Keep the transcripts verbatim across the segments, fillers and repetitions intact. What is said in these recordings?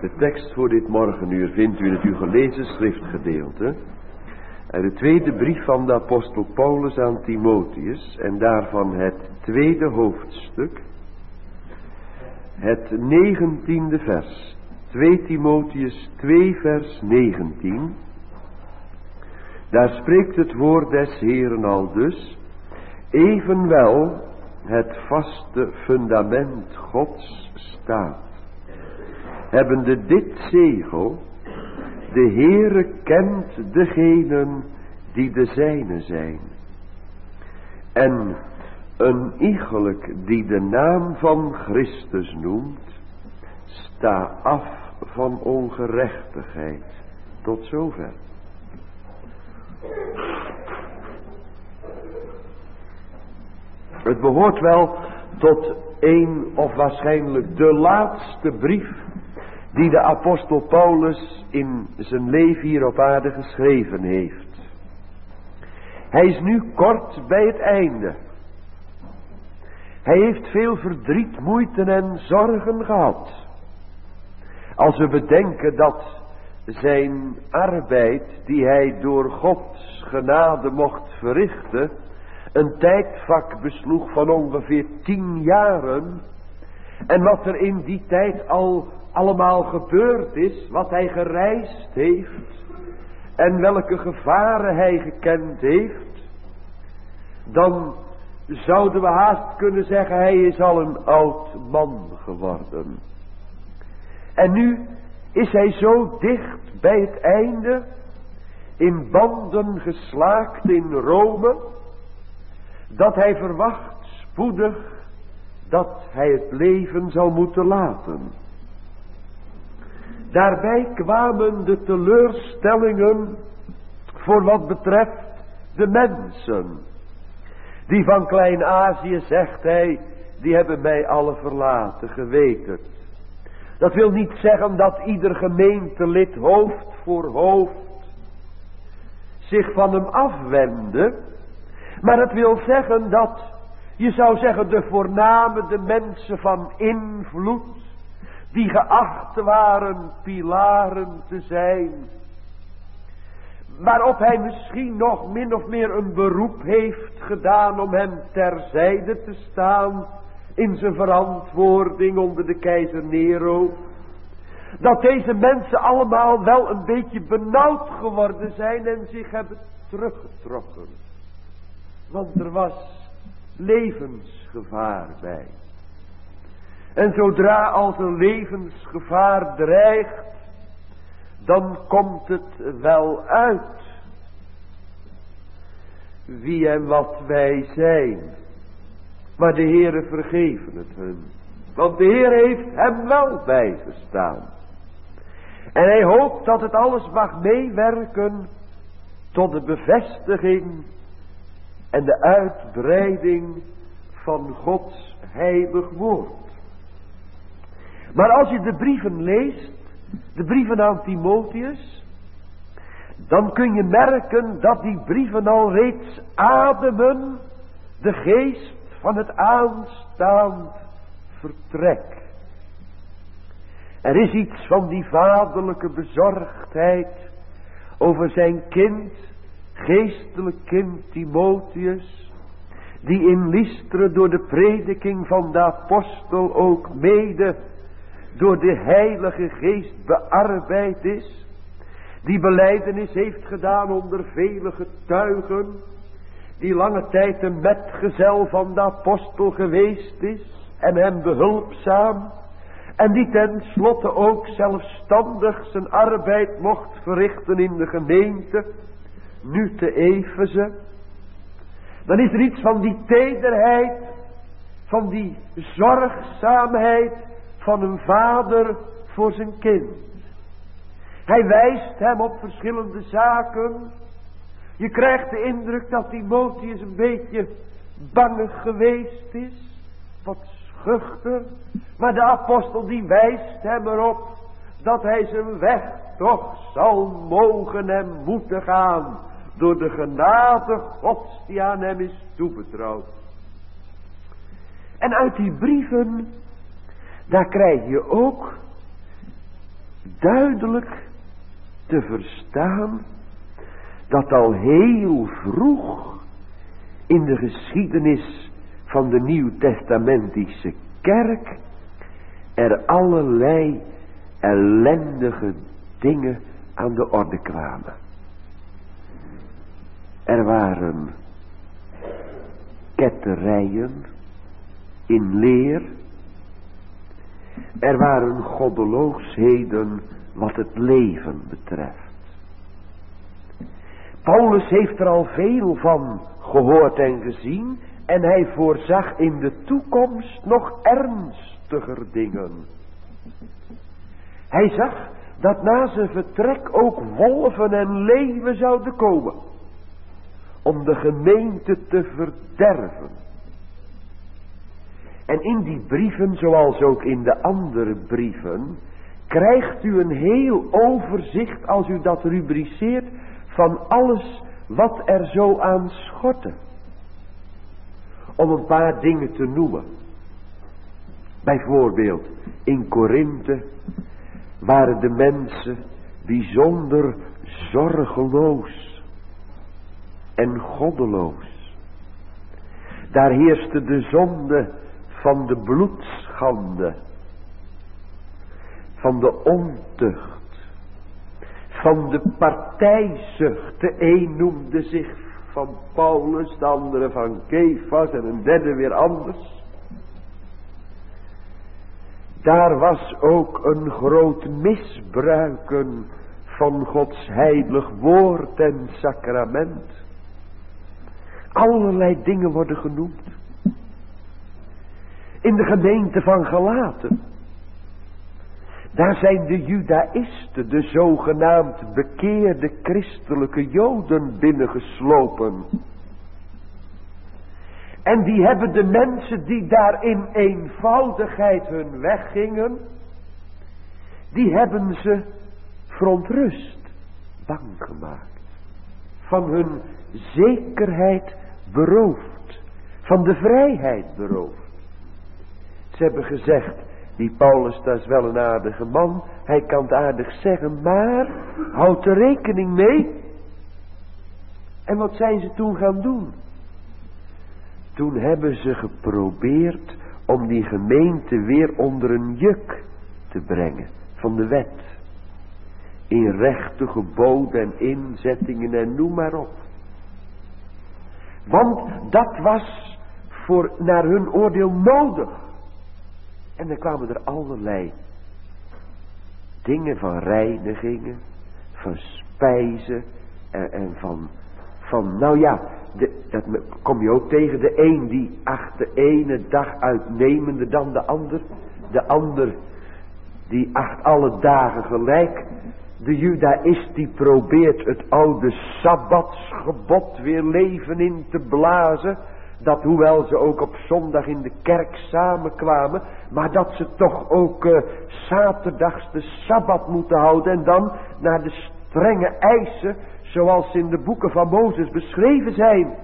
De tekst voor dit morgenuur vindt u in het u gelezen schriftgedeelte. Uit de tweede brief van de apostel Paulus aan Timotheus. En daarvan het tweede hoofdstuk. Het negentiende vers. twee Timotheus twee vers negentien. Daar spreekt het woord des Heeren al dus. Evenwel het vaste fundament Gods staat. Hebbende dit zegel, de Heere kent degenen die de zijne zijn. En een iegelijk die de naam van Christus noemt, sta af van ongerechtigheid. Tot zover. Het behoort wel tot een of waarschijnlijk de laatste brief die de apostel Paulus in zijn leven hier op aarde geschreven heeft. Hij is nu kort bij het einde. Hij heeft veel verdriet, moeite en zorgen gehad. Als we bedenken dat zijn arbeid die hij door Gods genade mocht verrichten, een tijdvak besloeg van ongeveer tien jaren. En wat er in die tijd al allemaal gebeurd is, wat hij gereisd heeft en welke gevaren hij gekend heeft, dan zouden we haast kunnen zeggen, hij is al een oud man geworden. En nu is hij zo dicht bij het einde, in banden geslaakt in Rome, dat hij verwacht spoedig dat hij het leven zou moeten laten. Daarbij kwamen de teleurstellingen voor wat betreft de mensen. Die van Klein-Azië, zegt hij, die hebben mij alle verlaten, geweten. Dat wil niet zeggen dat ieder gemeentelid hoofd voor hoofd zich van hem afwendde. Maar het wil zeggen dat, je zou zeggen, de voorname, de mensen van invloed, die geacht waren pilaren te zijn, waarop hij misschien nog min of meer een beroep heeft gedaan om hem terzijde te staan in zijn verantwoording onder de keizer Nero, dat deze mensen allemaal wel een beetje benauwd geworden zijn en zich hebben teruggetrokken. Want er was levensgevaar bij. En zodra als er levensgevaar dreigt, dan komt het wel uit wie en wat wij zijn. Maar de Heere vergeven het hun. Want de Heer heeft hem wel bijgestaan. En hij hoopt dat het alles mag meewerken tot de bevestiging en de uitbreiding van Gods heilig woord. Maar als je de brieven leest, de brieven aan Timotheus, dan kun je merken dat die brieven al reeds ademen de geest van het aanstaand vertrek. Er is iets van die vaderlijke bezorgdheid over zijn kind, geestelijk kind Timotheus, die in Lystra door de prediking van de apostel ook mede door de Heilige Geest bearbeid is, die belijdenis heeft gedaan onder vele getuigen, die lange tijd een metgezel van de apostel geweest is en hem behulpzaam, en die tenslotte ook zelfstandig zijn arbeid mocht verrichten in de gemeente, nu te Efeze. Dan is er iets van die tederheid, van die zorgzaamheid van een vader voor zijn kind. Hij wijst hem op verschillende zaken. Je krijgt de indruk dat Timotheus een beetje bangig geweest is, wat schuchter. Maar de apostel die wijst hem erop dat hij zijn weg toch zal mogen en moeten gaan door de genade Gods die aan hem is toebetrouwd. En uit die brieven, daar krijg je ook duidelijk te verstaan dat al heel vroeg in de geschiedenis van de Nieuwtestamentische kerk er allerlei ellendige dingen aan de orde kwamen. Er waren ketterijen in leer. Er waren goddeloosheden wat het leven betreft. Paulus heeft er al veel van gehoord en gezien. En hij voorzag in de toekomst nog ernstiger dingen. Hij zag dat na zijn vertrek ook wolven en leeuwen zouden komen. Om de gemeente te verderven. En in die brieven, zoals ook in de andere brieven, krijgt u een heel overzicht, als u dat rubriceert, van alles wat er zo aan schortte. Om een paar dingen te noemen. Bijvoorbeeld, in Korinthe waren de mensen bijzonder zorgeloos en goddeloos. Daar heerste de zonde van de bloedschande, van de ontucht, van de partijzucht. De een noemde zich van Paulus, de andere van Kefas en een derde weer anders. Daar was ook een groot misbruiken van Gods heilig woord en sacrament. Allerlei dingen worden genoemd. In de gemeente van Galaten, daar zijn de judaïsten, de zogenaamd bekeerde christelijke joden binnengeslopen. En die hebben de mensen die daar in eenvoudigheid hun weg gingen, die hebben ze verontrust, bang gemaakt. Van hun zekerheid beroofd, van de vrijheid beroofd. Ze hebben gezegd, die Paulus, dat is wel een aardige man, hij kan het aardig zeggen, maar houd er rekening mee. En wat zijn ze toen gaan doen? Toen hebben ze geprobeerd om die gemeente weer onder een juk te brengen van de wet. In rechten, geboden en inzettingen en noem maar op. Want dat was voor naar hun oordeel nodig. En dan kwamen er allerlei dingen van reinigingen, van spijzen en, en van, van, nou ja, de, dat kom je ook tegen. De een die acht de ene dag uitnemender dan de ander. De ander die acht alle dagen gelijk. De judaïst die probeert het oude sabbatsgebod weer leven in te blazen. Dat hoewel ze ook op zondag in de kerk samenkwamen, maar dat ze toch ook uh, zaterdags de sabbat moeten houden. En dan naar de strenge eisen zoals in de boeken van Mozes beschreven zijn.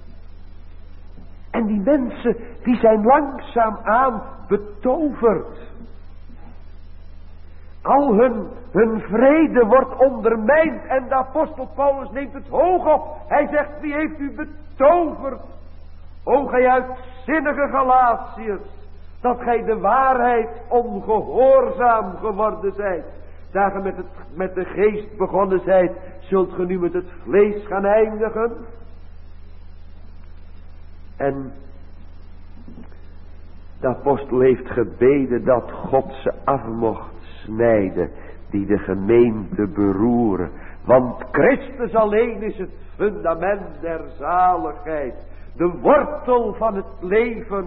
En die mensen die zijn langzaamaan betoverd. Al hun, hun vrede wordt ondermijnd en de apostel Paulus neemt het hoog op. Hij zegt, wie heeft u betoverd? O gij uitzinnige Galatiërs, dat gij de waarheid ongehoorzaam geworden zijt. Daar ge met, het, met de geest begonnen zijt, zult ge nu met het vlees gaan eindigen. En de apostel heeft gebeden dat God ze af mocht snijden, die de gemeente beroeren. Want Christus alleen is het fundament der zaligheid, de wortel van het leven.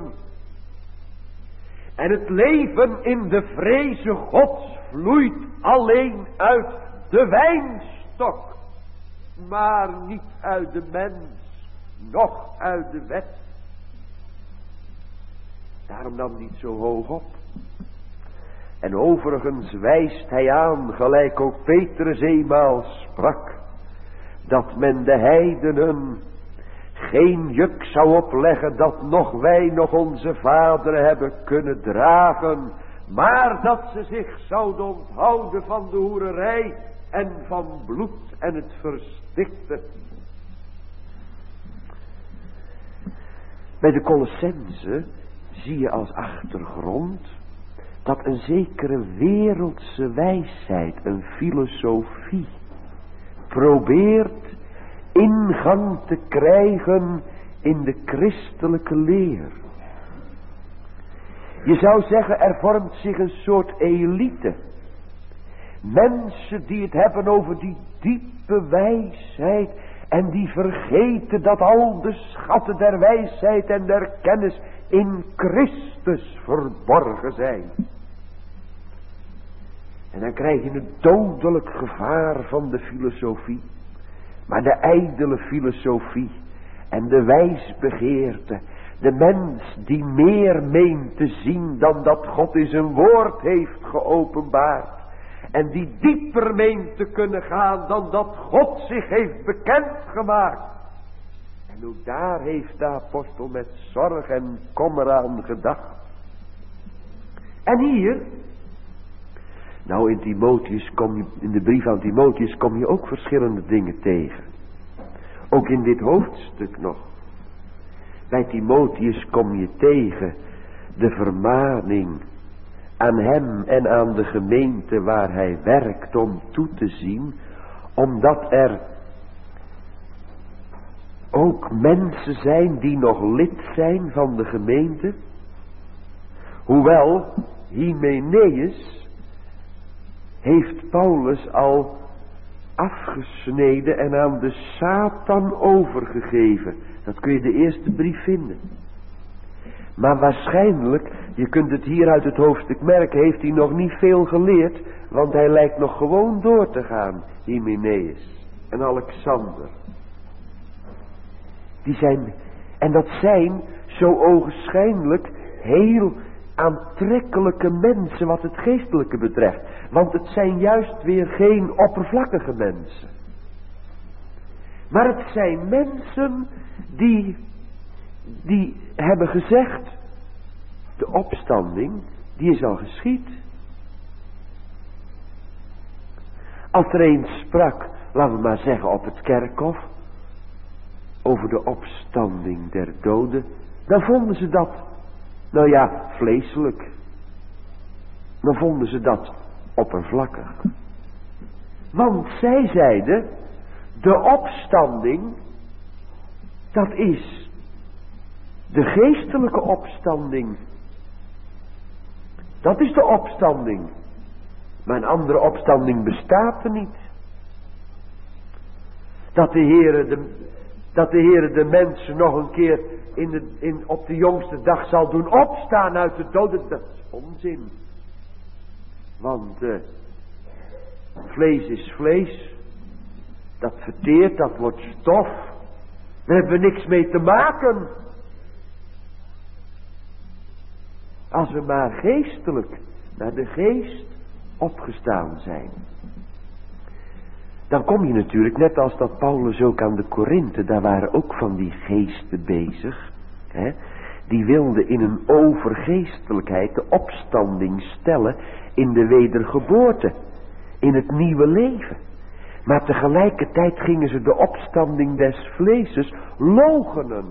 En het leven in de vreze Gods vloeit alleen uit de wijnstok, maar niet uit de mens, noch uit de wet. Daarom nam niet zo hoog op. En overigens wijst hij aan, gelijk ook Petrus eenmaal sprak, dat men de heidenen geen juk zou opleggen dat nog wij nog onze vaderen hebben kunnen dragen. maar dat ze zich zouden onthouden van de hoererij en van bloed en het verstikte. Bij de Colossenzen zie je als achtergrond dat een zekere wereldse wijsheid, een filosofie, probeert ingang te krijgen in de christelijke leer. Je zou zeggen, er vormt zich een soort elite. Mensen die het hebben over die diepe wijsheid en die vergeten dat al de schatten der wijsheid en der kennis in Christus verborgen zijn. En dan krijg je een dodelijk gevaar van de filosofie. Maar de ijdele filosofie en de wijsbegeerte, de mens die meer meent te zien dan dat God in zijn woord heeft geopenbaard. En die dieper meent te kunnen gaan dan dat God zich heeft bekendgemaakt. En ook daar heeft de apostel met zorg en kommer aan gedacht. En hier, nou in Timotheus kom je, in de brief aan Timotheus kom je ook verschillende dingen tegen. Ook in dit hoofdstuk nog. Bij Timotheus kom je tegen de vermaning aan hem en aan de gemeente waar hij werkt om toe te zien, omdat er ook mensen zijn die nog lid zijn van de gemeente. Hoewel Hymenaeus heeft Paulus al afgesneden en aan de Satan overgegeven. Dat kun je de eerste brief vinden. Maar waarschijnlijk, je kunt het hier uit het hoofdstuk merken, heeft hij nog niet veel geleerd, want hij lijkt nog gewoon door te gaan, Hymenaeus en Alexander. Die zijn, en dat zijn zo ogenschijnlijk heel aantrekkelijke mensen wat het geestelijke betreft. Want het zijn juist weer geen oppervlakkige mensen. Maar het zijn mensen die, die hebben gezegd, de opstanding, die is al geschied. Als er een sprak, laten we maar zeggen op het kerkhof, over de opstanding der doden, dan vonden ze dat, nou ja, vleeselijk. Dan vonden ze dat oppervlakkig. Want zij zeiden, de opstanding, dat is de geestelijke opstanding. Dat is de opstanding. Maar een andere opstanding bestaat er niet. Dat de Heere de, dat de Heere de mensen nog een keer in de, in, op de jongste dag zal doen opstaan uit de doden, dat is onzin. Want uh, vlees is vlees. Dat verteert, dat wordt stof. Daar hebben we niks mee te maken. Als we maar geestelijk naar de geest opgestaan zijn. Dan kom je natuurlijk, net als dat Paulus ook aan de Korinthe, daar waren ook van die geesten bezig. Hè, die wilden in een overgeestelijkheid de opstanding stellen in de wedergeboorte. In het nieuwe leven. Maar tegelijkertijd gingen ze de opstanding des vleeses loochenen.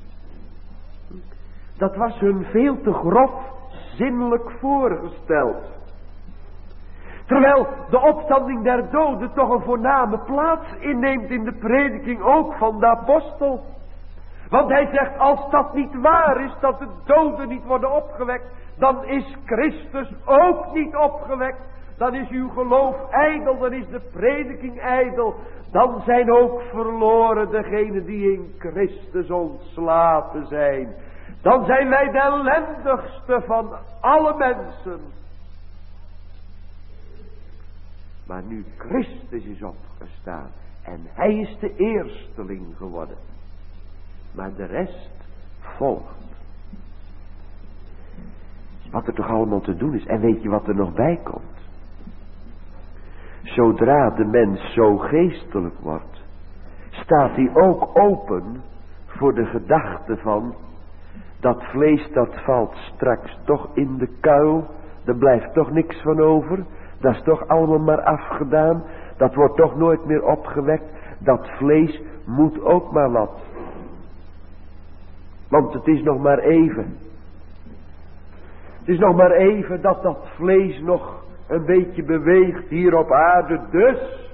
Dat was hun veel te grof zinnelijk voorgesteld. Terwijl de opstanding der doden toch een voorname plaats inneemt in de prediking ook van de apostel. Want hij zegt, als dat niet waar is, dat de doden niet worden opgewekt, dan is Christus ook niet opgewekt. Dan is uw geloof ijdel, dan is de prediking ijdel. Dan zijn ook verloren degenen die in Christus ontslapen zijn. Dan zijn wij de ellendigste van alle mensen. Maar nu Christus is opgestaan en hij is de eersteling geworden. Maar de rest volgt. Wat er toch allemaal te doen is. En weet je wat er nog bij komt? Zodra de mens zo geestelijk wordt, staat hij ook open voor de gedachte van, dat vlees dat valt straks toch in de kuil, Er blijft toch niks van over. Dat is toch allemaal maar afgedaan. Dat wordt toch nooit meer opgewekt. Dat vlees moet ook maar wat. Want het is nog maar even. Het is nog maar even dat dat vlees nog een beetje beweegt hier op aarde. Dus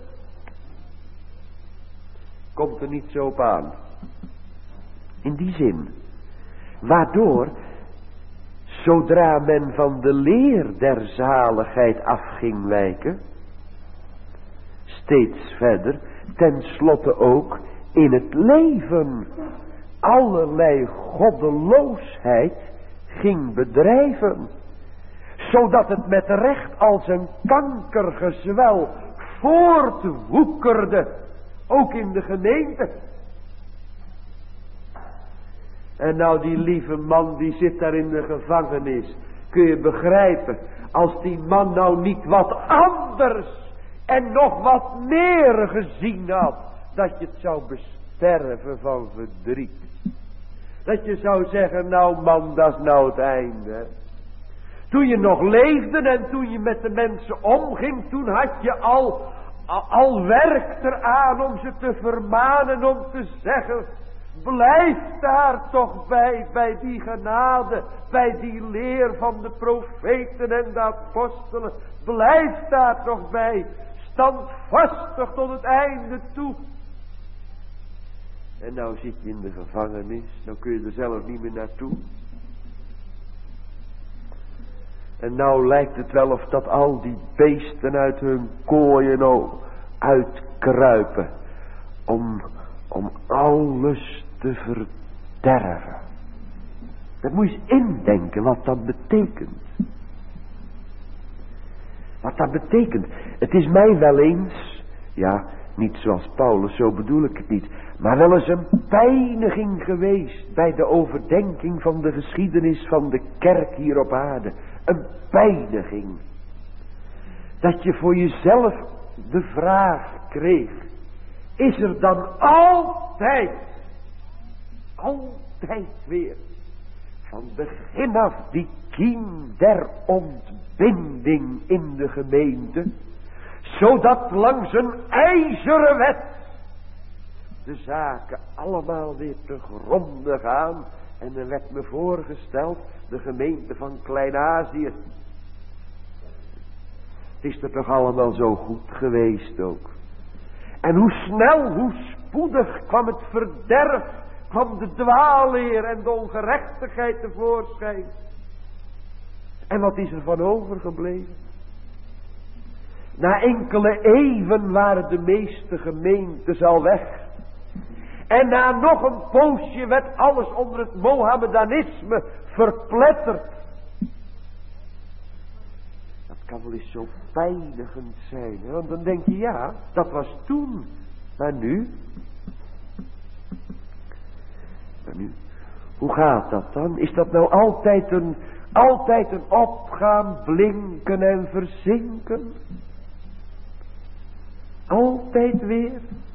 komt er niet zo op aan. In die zin. Waardoor, zodra men van de leer der zaligheid af ging wijken, steeds verder, tenslotte ook in het leven allerlei goddeloosheid ging bedrijven, zodat het met recht als een kankergezwel voortwoekerde, ook in de gemeente. En nou die lieve man die zit daar in de gevangenis, kun je begrijpen, als die man nou niet wat anders en nog wat meer gezien had, dat je het zou besterven van verdriet. Dat je zou zeggen, nou man, dat is nou het einde. Toen je nog leefde en toen je met de mensen omging, toen had je al, al, al werk eraan om ze te vermanen, om te zeggen, blijf daar toch bij, bij die genade, bij die leer van de profeten en de apostelen. Blijf daar toch bij, standvastig tot het einde toe. En nou zit je in de gevangenis, nou kun je er zelf niet meer naartoe. En nou lijkt het wel of dat al die beesten uit hun kooien nou uitkruipen. Om, om alles te verderven. Dat moet je eens indenken wat dat betekent. Wat dat betekent. Het is mij wel eens, ja, niet zoals Paulus, zo bedoel ik het niet, maar wel eens een pijniging geweest bij de overdenking van de geschiedenis van de kerk hier op aarde. Een pijniging. Dat je voor jezelf de vraag kreeg, is er dan altijd, altijd weer, van begin af die kiem der ontbinding in de gemeente, zodat langs een ijzeren wet de zaken allemaal weer te gronde gaan. En er werd me voorgesteld de gemeente van Klein-Azië. Het is er toch allemaal zo goed geweest ook. En hoe snel, hoe spoedig kwam het verderf, kwam de dwaalleer en de ongerechtigheid tevoorschijn. En wat is er van overgebleven? Na enkele eeuwen waren de meeste gemeentes al weg. En na nog een poosje werd alles onder het Mohammedanisme verpletterd. Dat kan wel eens zo pijnigend zijn. Hè? Want dan denk je, ja, dat was toen. Maar nu? Maar nu? Hoe gaat dat dan? Is dat nou altijd een, altijd een opgaan, blinken en verzinken? Altijd weer?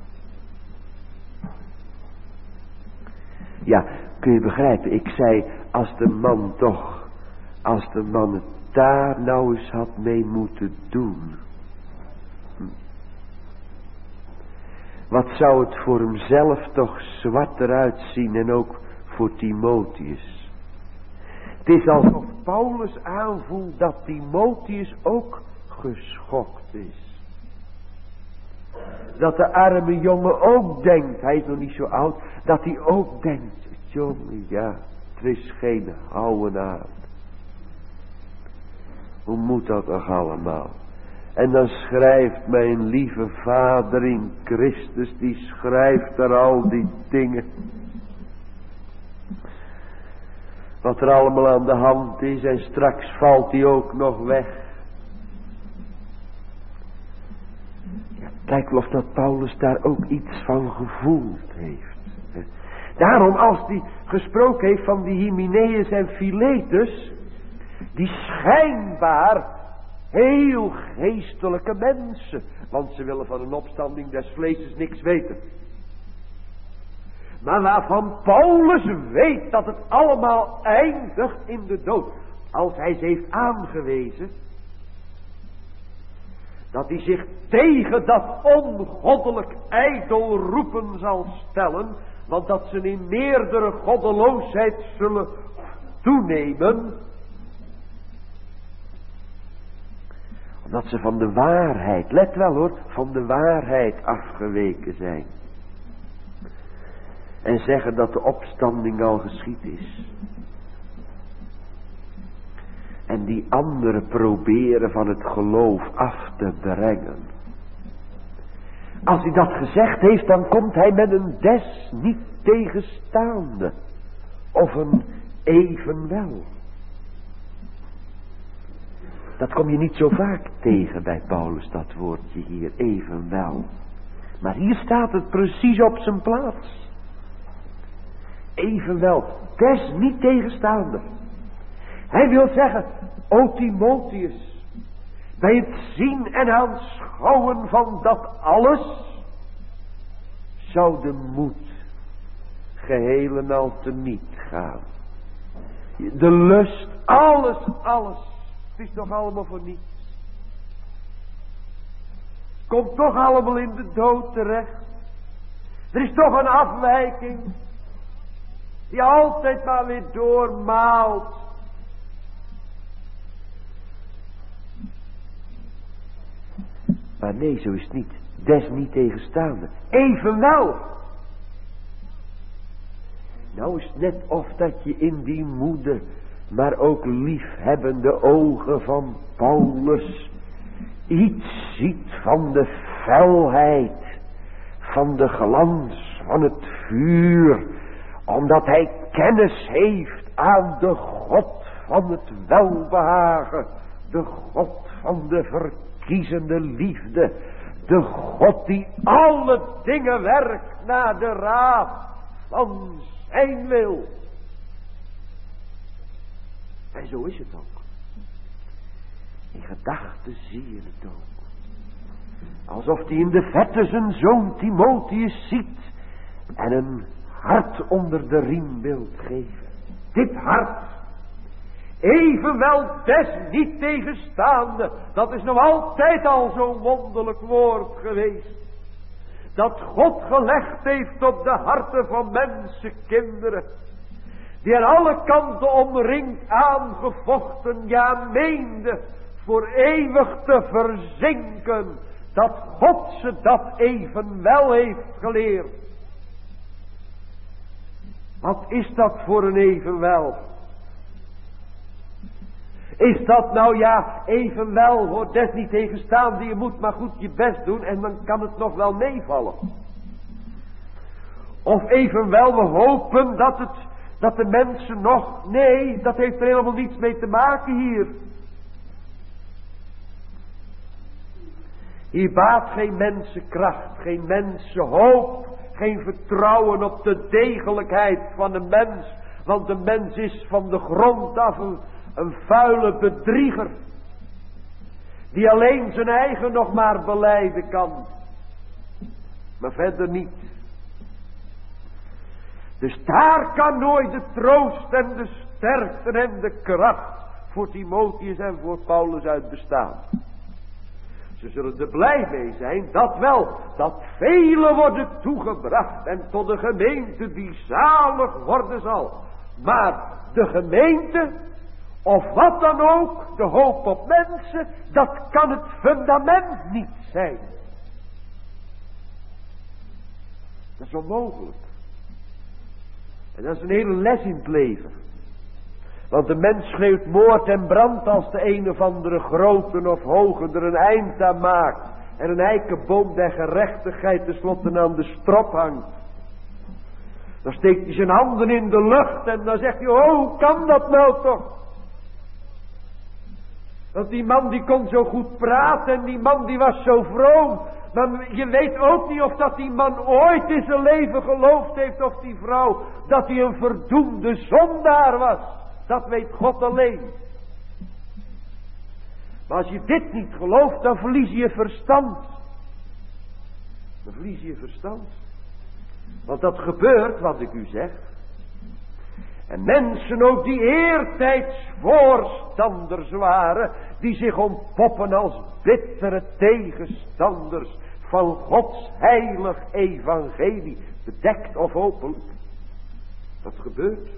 Ja, kun je begrijpen, ik zei, als de man toch, als de man het daar nou eens had mee moeten doen. Hm. Wat zou het voor hemzelf toch zwart eruit zien en ook voor Timotheus. Het is alsof Paulus aanvoelt dat Timotheus ook geschokt is. Dat de arme jongen ook denkt, hij is nog niet zo oud, dat hij ook denkt, jongen, ja, er is geen houden aan. Hoe moet dat toch allemaal? En dan schrijft mijn lieve vader in Christus, die schrijft er al die dingen. Wat er allemaal aan de hand is en straks valt hij ook nog weg. Kijk wel of dat Paulus daar ook iets van gevoeld heeft. Daarom als hij gesproken heeft van die Hymenaeus en Philetus, die schijnbaar heel geestelijke mensen, want ze willen van een opstanding des vleeses niks weten. Maar waarvan Paulus weet dat het allemaal eindigt in de dood. als hij ze heeft aangewezen, dat hij zich tegen dat ongoddelijk ijdel roepen zal stellen, want dat ze in meerdere goddeloosheid zullen toenemen, omdat ze van de waarheid, let wel hoor, van de waarheid afgeweken zijn. En zeggen dat de opstanding al geschied is. En die anderen proberen van het geloof af te brengen. Als hij dat gezegd heeft, dan komt hij met een des niet tegenstaande. Of een evenwel. Dat kom je niet zo vaak tegen bij Paulus, dat woordje hier, evenwel. Maar hier staat het precies op zijn plaats. Evenwel, des niet tegenstaande. Hij wil zeggen, o Timotheus, bij het zien en aanschouwen van dat alles, zou de moed geheel en al teniet gaan. De lust, alles, alles, het is toch allemaal voor niets. Komt toch allemaal in de dood terecht. Er is toch een afwijking, die altijd maar weer doormaalt. Maar nee, zo is het niet. Des niet tegenstaande. Evenwel. Nou is het net of dat je in die moede, maar ook liefhebbende ogen van Paulus iets ziet van de felheid, van de glans, van het vuur, omdat hij kennis heeft aan de God van het welbehagen, de God van de verkiezende liefde, de God die alle dingen werkt naar de raad van zijn wil. En zo is het ook. In gedachten zie je het ook. Alsof hij in de vette zijn zoon Timotheus ziet en een hart onder de riem wilt geven. Dit hart, evenwel des niet tegenstaande, dat is nog altijd al zo'n wonderlijk woord geweest. Dat God gelegd heeft op de harten van mensenkinderen, die aan alle kanten omringd, aangevochten, ja meende voor eeuwig te verzinken, dat God ze dat evenwel heeft geleerd. Wat is dat voor een evenwel? Is dat nou ja, evenwel, hoor, des niet tegenstaande, je moet maar goed je best doen en dan kan het nog wel meevallen. Of evenwel, we hopen dat het, dat de mensen nog, nee, dat heeft er helemaal niets mee te maken hier. Hier baat geen mensenkracht, geen mensenhoop, geen vertrouwen op de degelijkheid van de mens. Want de mens is van de grond af een, een vuile bedrieger. Die alleen zijn eigen nog maar belijden kan. Maar verder niet. Dus daar kan nooit de troost en de sterkte en de kracht voor Timotheus en voor Paulus uit bestaan. Ze zullen er blij mee zijn, dat wel, dat velen worden toegebracht en tot de gemeente die zalig worden zal. Maar de gemeente, of wat dan ook, de hoop op mensen, dat kan het fundament niet zijn. Dat is onmogelijk. En dat is een hele les in het leven. Want de mens schreeuwt moord en brand als de een of andere grote of hoge er een eind aan maakt. En een eikenboom der gerechtigheid tenslotte aan de strop hangt. Dan steekt hij zijn handen in de lucht en dan zegt hij, oh, hoe kan dat nou toch? Want die man die kon zo goed praten en die man die was zo vroom. Maar je weet ook niet of dat die man ooit in zijn leven geloofd heeft, of die vrouw, dat hij een verdoemde zondaar was. Dat weet God alleen. Maar als je dit niet gelooft, dan verlies je je verstand. Dan verlies je je verstand. Want dat gebeurt, wat ik u zeg. En mensen ook die eertijds voorstanders waren, die zich ontpoppen als bittere tegenstanders van Gods heilig evangelie, bedekt of openlijk. Dat gebeurt.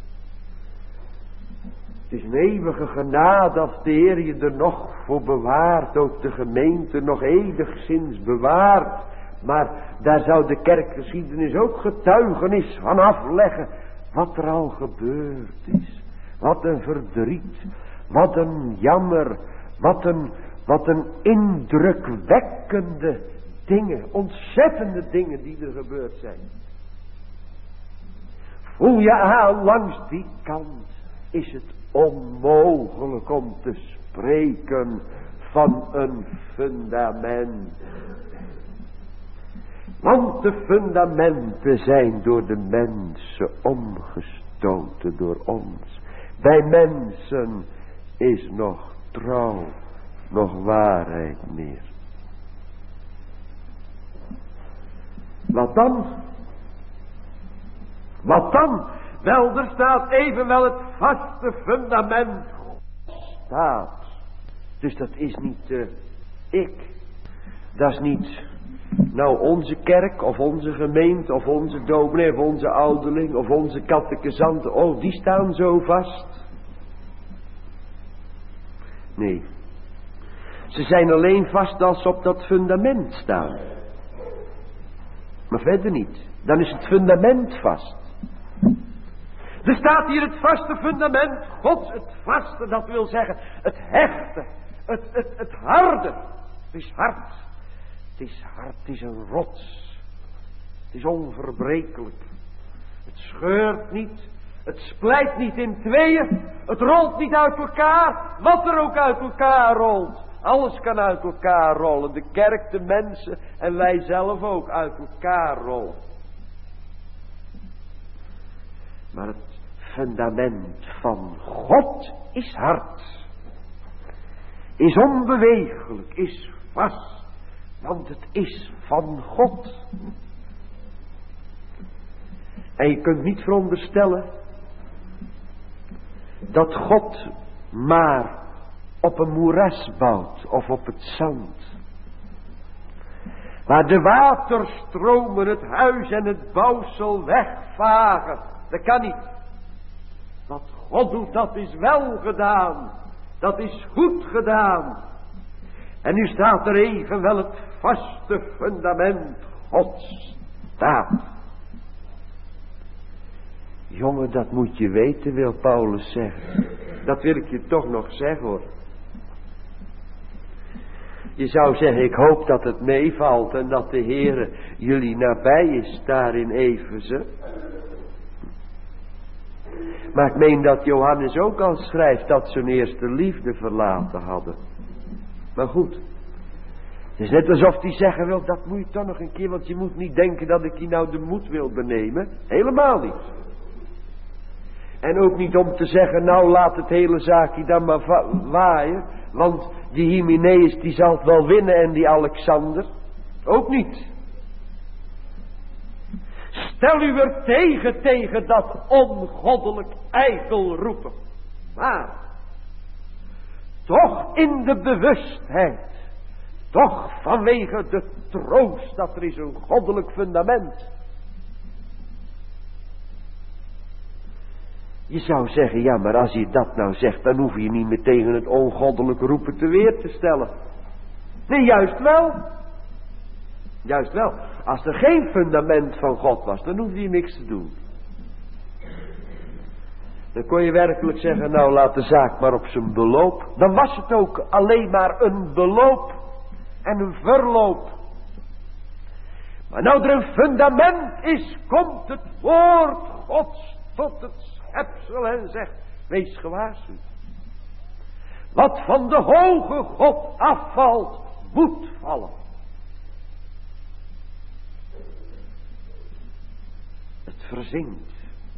Het is een eeuwige genade als de Heer je er nog voor bewaart, ook de gemeente nog enigszins bewaart. Maar daar zou de kerkgeschiedenis ook getuigenis van afleggen. Wat er al gebeurd is. Wat een verdriet. Wat een jammer. Wat een, wat een indrukwekkende dingen. Ontzettende dingen die er gebeurd zijn. Voel je aan langs die kant. Is het onmogelijk om te spreken van een fundament. Want de fundamenten zijn door de mensen omgestoten door ons. Bij mensen is nog trouw, nog waarheid meer. Wat dan? Wat dan? Wel, er staat evenwel het vaste fundament staat. Dus dat is niet uh, ik. Dat is niet nou onze kerk of onze gemeente of onze dominee of onze ouderling of onze catechizanten. Oh, die staan zo vast. Nee. Ze zijn alleen vast als ze op dat fundament staan. Maar verder niet. Dan is het fundament vast. Er staat hier het vaste fundament. God, het vaste, dat wil zeggen het hechte. Het, het, het harde. Het is hard. Het is hard, het is een rots. Het is onverbrekelijk. Het scheurt niet. Het splijt niet in tweeën. Het rolt niet uit elkaar. Wat er ook uit elkaar rolt. Alles kan uit elkaar rollen. De kerk, de mensen en wij zelf ook uit elkaar rollen. Maar het fundament van God is hard. Is onbeweeglijk, is vast. Want het is van God. En je kunt niet veronderstellen dat God maar op een moeras bouwt of op het zand. Waar de waterstromen het huis en het bouwsel wegvagen. Dat kan niet. Wat God doet, dat is wel gedaan. Dat is goed gedaan. En nu staat er evenwel het vaste fundament Gods staat. Jongen, dat moet je weten, wil Paulus zeggen. Dat wil ik je toch nog zeggen, hoor. Je zou zeggen, ik hoop dat het meevalt en dat de Heere jullie nabij is daar in Efeze. Maar ik meen dat Johannes ook al schrijft dat ze hun eerste liefde verlaten hadden. Maar goed. Het is net alsof hij zeggen wil, dat moet je toch nog een keer, want je moet niet denken dat ik je nou de moed wil benemen. Helemaal niet. En ook niet om te zeggen, nou laat het hele zaakje dan maar va- waaien. Want die Hymenaeus die zal het wel winnen en die Alexander. Ook niet. Stel u er tegen, tegen dat ongoddelijk eikel roepen. Maar, toch in de bewustheid. Toch vanwege de troost dat er is een goddelijk fundament. Je zou zeggen, ja, maar als je dat nou zegt, dan hoef je niet meer tegen het ongoddelijk roepen te weer te stellen. Nee, juist wel. Juist wel. Als er geen fundament van God was, dan hoefde je niks te doen. Dan kon je werkelijk zeggen, nou laat de zaak maar op zijn beloop. Dan was het ook alleen maar een beloop en een verloop. Maar nou er een fundament is, komt het woord Gods tot het schepsel en zegt, wees gewaarschuwd. Wat van de hoge God afvalt, moet vallen. Het verzinkt.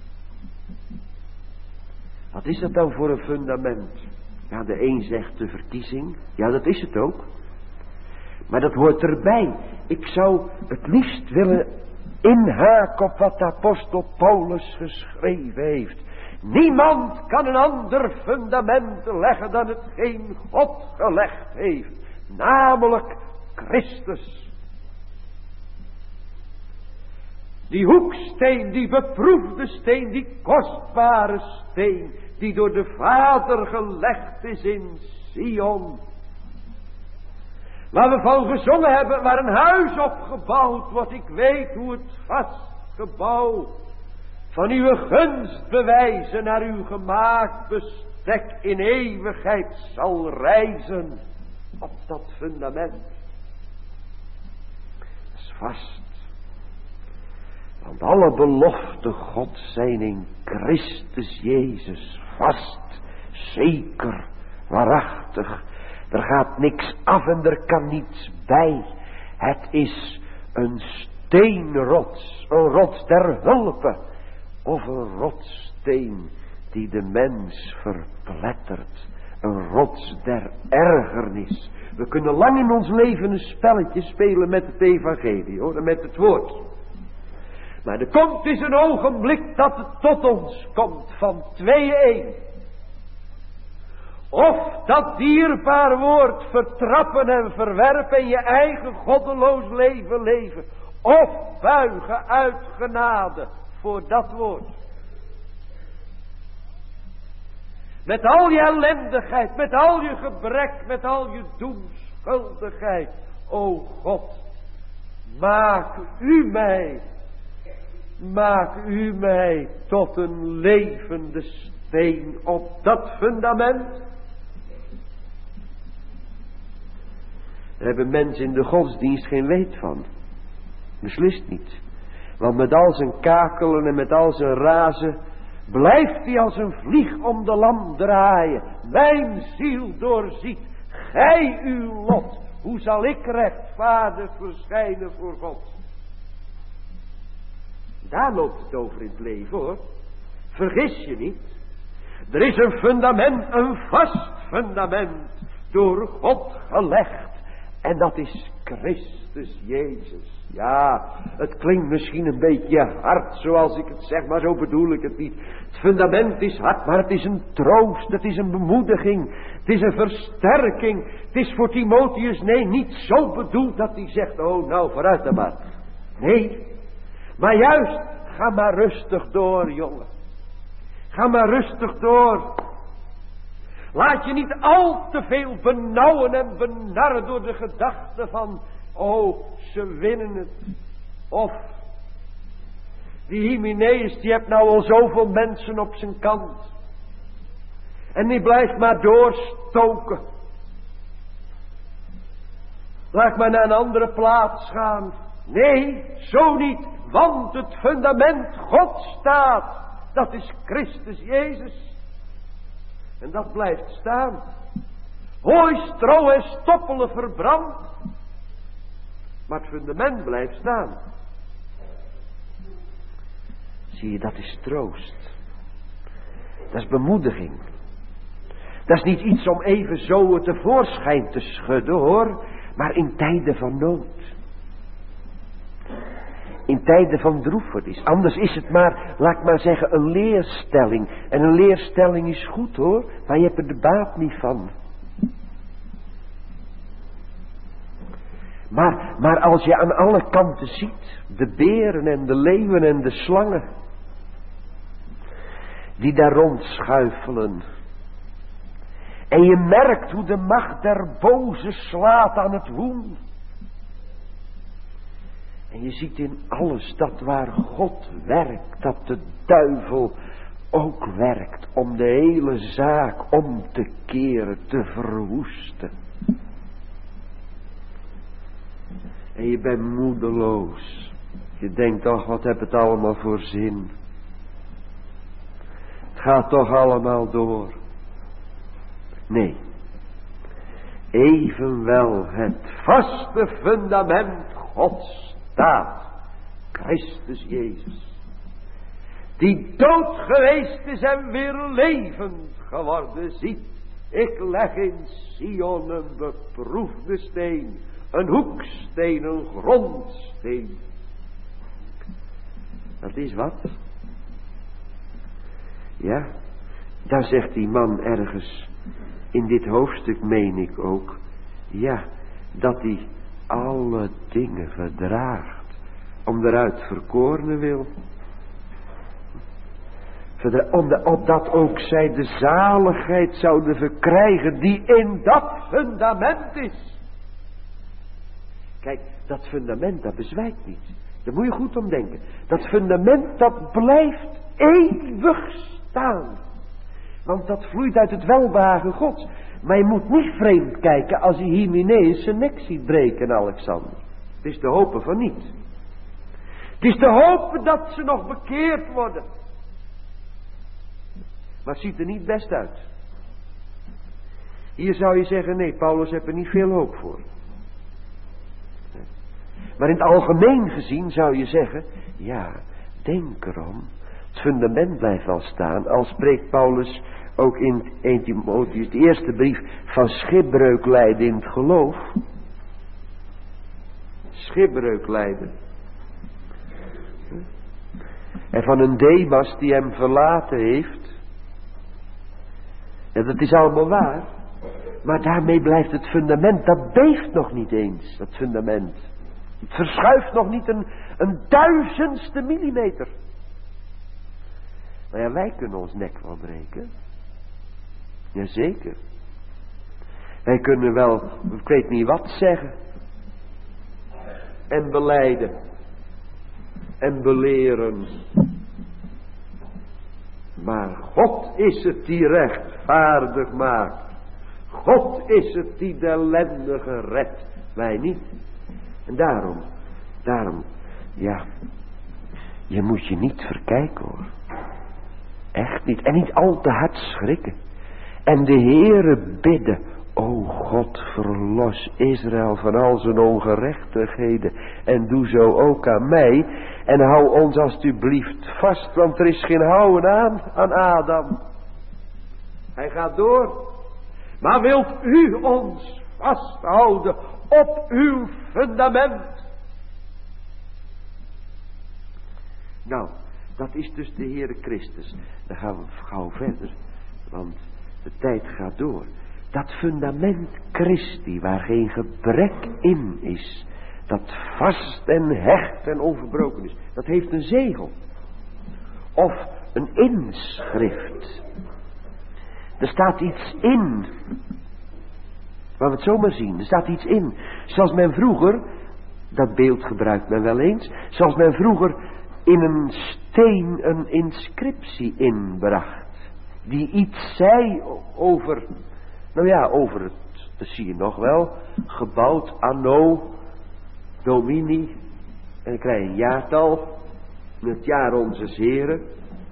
Wat is dat dan voor een fundament? Ja, de een zegt de verkiezing. Ja, dat is het ook. Maar dat hoort erbij. Ik zou het liefst willen inhaken op wat de apostel Paulus geschreven heeft. Niemand kan een ander fundament leggen dan hetgeen God gelegd heeft. Namelijk Christus. Die hoeksteen, die beproefde steen, die kostbare steen, die door de Vader gelegd is in Sion. Waar we van gezongen hebben, waar een huis op gebouwd wordt. Ik weet hoe het vast gebouw van uw gunst bewijzen naar uw gemaakt bestek in eeuwigheid zal rijzen op dat fundament. Dat is vast. Want alle beloften God zijn in Christus Jezus vast, zeker, waarachtig. Er gaat niks af en er kan niets bij. Het is een steenrots, een rots der hulpe. Of een rotssteen die de mens verplettert. Een rots der ergernis. We kunnen lang in ons leven een spelletje spelen met het evangelie, hoor, met het woord. Maar er komt eens een ogenblik dat het tot ons komt van twee één. Of dat dierbaar woord vertrappen en verwerpen en je eigen goddeloos leven leven. Of buigen uit genade voor dat woord. Met al je ellendigheid, met al je gebrek, met al je doemschuldigheid. O God, maak u mij, maak u mij tot een levende steen op dat fundament. Daar hebben mensen in de godsdienst geen weet van. Beslist niet. Want met al zijn kakelen en met al zijn razen blijft hij als een vlieg om de lam draaien. Mijn ziel doorziet, gij uw lot. Hoe zal ik rechtvaardig verschijnen voor God? Daar loopt het over in het leven, hoor. Vergis je niet. Er is een fundament, een vast fundament, door God gelegd. En dat is Christus Jezus. Ja, het klinkt misschien een beetje hard zoals ik het zeg, maar zo bedoel ik het niet. Het fundament is hard, maar het is een troost, het is een bemoediging, het is een versterking. Het is voor Timotheus, nee, niet zo bedoeld dat hij zegt, oh nou vooruit dan maar. Nee, maar juist, ga maar rustig door, jongen. Ga maar rustig door. Laat je niet al te veel benauwen en benarren door de gedachte van, oh, ze winnen het. Of, die Hymenaeus, die heeft nou al zoveel mensen op zijn kant. En die blijft maar doorstoken. Laat maar naar een andere plaats gaan. Nee, zo niet, want het fundament God staat. Dat is Christus Jezus. En dat blijft staan. Hooi, stro en stoppelen verbrand. Maar het fundament blijft staan. Zie je, dat is troost. Dat is bemoediging. Dat is niet iets om even zo tevoorschijn te schudden, hoor. Maar in tijden van nood. In tijden van droefenis. Anders is het maar, laat ik maar zeggen, een leerstelling. En een leerstelling is goed, hoor. Maar je hebt er de baat niet van. Maar, maar als je aan alle kanten ziet, de beren en de leeuwen en de slangen, die daar rondschuifelen. En je merkt hoe de macht der boze slaat aan het woen. En je ziet in alles dat waar God werkt, dat de duivel ook werkt om de hele zaak om te keren, te verwoesten. En je bent moedeloos. Je denkt toch, wat heb het allemaal voor zin? Het gaat toch allemaal door. Nee. Evenwel het vaste fundament Gods staat. Christus Jezus. Die dood geweest is en weer levend geworden. Ziet, ik leg in Sion een beproefde steen. Een hoeksteen, een grondsteen. Dat is wat? Ja. Daar zegt die man ergens, in dit hoofdstuk meen ik ook, ja, dat hij alle dingen verdraagt, om eruit verkorenen wil. Opdat ook zij de zaligheid zouden verkrijgen die in dat fundament is. Kijk, dat fundament dat bezwijkt niet. Daar moet je goed om denken. Dat fundament dat blijft eeuwig staan. Want dat vloeit uit het welbehagen Gods. Maar je moet niet vreemd kijken als je Hymenaeus zijn nek ziet breken, Alexander. Het is te hopen van niet. Het is te hopen dat ze nog bekeerd worden. Maar het ziet er niet best uit. Hier zou je zeggen, nee, Paulus heeft er niet veel hoop voor. Maar in het algemeen gezien zou je zeggen, ja, denk erom. Het fundament blijft wel staan. Al spreekt Paulus ook in eerste Timotheüs, de eerste brief, van schipbreuk lijden in het geloof. Schipbreuk lijden. En van een Demas die hem verlaten heeft. En dat is allemaal waar. Maar daarmee blijft het fundament, dat beeft nog niet eens, dat fundament. Het verschuift nog niet een, een duizendste millimeter. Maar ja, wij kunnen ons nek wel breken. Jazeker. Wij kunnen wel, ik weet niet wat zeggen. En belijden. En beleren. Maar God is het die rechtvaardig maakt. God is het die de ellendige redt. Wij niet. En daarom, daarom, ja, je moet je niet verkijken hoor. Echt niet. En niet al te hard schrikken. En de Heere bidden, o God, verlos Israël van al zijn ongerechtigheden. En doe zo ook aan mij. En hou ons alstublieft vast, want er is geen houden aan, aan Adam. Hij gaat door. Maar wilt u ons vasthouden op uw fundament? Nou, dat is dus de Heere Christus. Dan gaan we gauw verder, want de tijd gaat door. Dat fundament Christi, waar geen gebrek in is, dat vast en hecht en onverbroken is, dat heeft een zegel. Of een inschrift. Er staat iets in. Laten we het zomaar zien. Er staat iets in. Zoals men vroeger, dat beeld gebruikt men wel eens, zoals men vroeger in een steen een inscriptie inbracht. Die iets zei over, nou ja, over het, dat zie je nog wel, gebouwd anno domini. En dan krijg je een jaartal, het jaar onze Heren.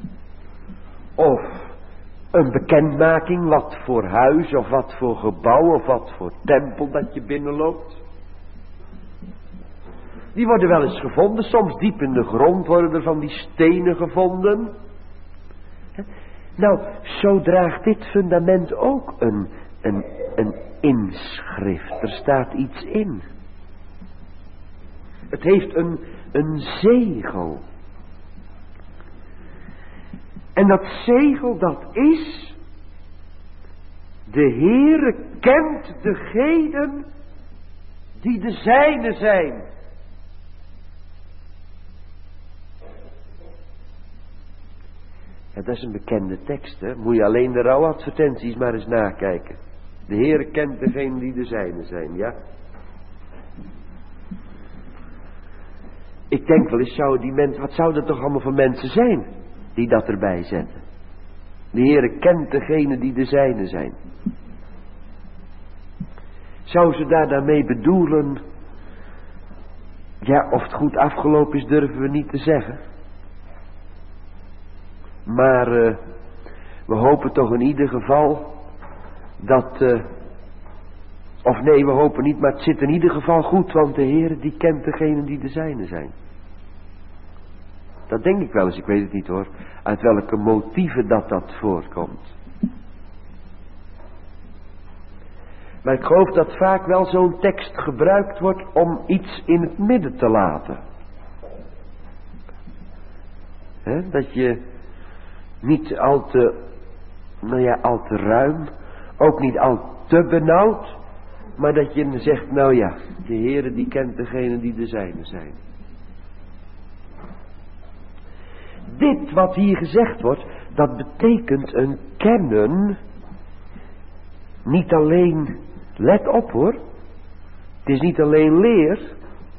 Of een bekendmaking, wat voor huis of wat voor gebouw of wat voor tempel dat je binnenloopt. Die worden wel eens gevonden, soms diep in de grond worden er van die stenen gevonden. Nou, zo draagt dit fundament ook een, een, een inschrift. Er staat iets in. Het heeft een, een zegel. En dat zegel dat is, de Heere kent degenen die de zijne zijn. Ja, dat is een bekende tekst, hè. Moet je alleen de rouwadvertenties maar eens nakijken. De Heere kent degenen die de zijne zijn, ja. Ik denk wel eens, zouden die mensen, wat zouden dat toch allemaal voor mensen zijn die dat erbij zetten? De Heere kent degenen die de zijne zijn. Zou ze daar daarmee bedoelen, ja, of het goed afgelopen is durven we niet te zeggen. Maar uh, we hopen toch in ieder geval dat, uh, of nee, we hopen niet, maar het zit in ieder geval goed, want de Heere die kent degenen die de zijne zijn. Dat denk ik wel eens, ik weet het niet hoor, uit welke motieven dat dat voorkomt. Maar ik geloof dat vaak wel zo'n tekst gebruikt wordt om iets in het midden te laten. He, dat je niet al te nou ja, al te ruim, ook niet al te benauwd, maar dat je zegt, nou ja, de Heere die kent degene die de zijne zijn. Dit wat hier gezegd wordt, dat betekent een kennen, niet alleen, let op hoor, het is niet alleen leer,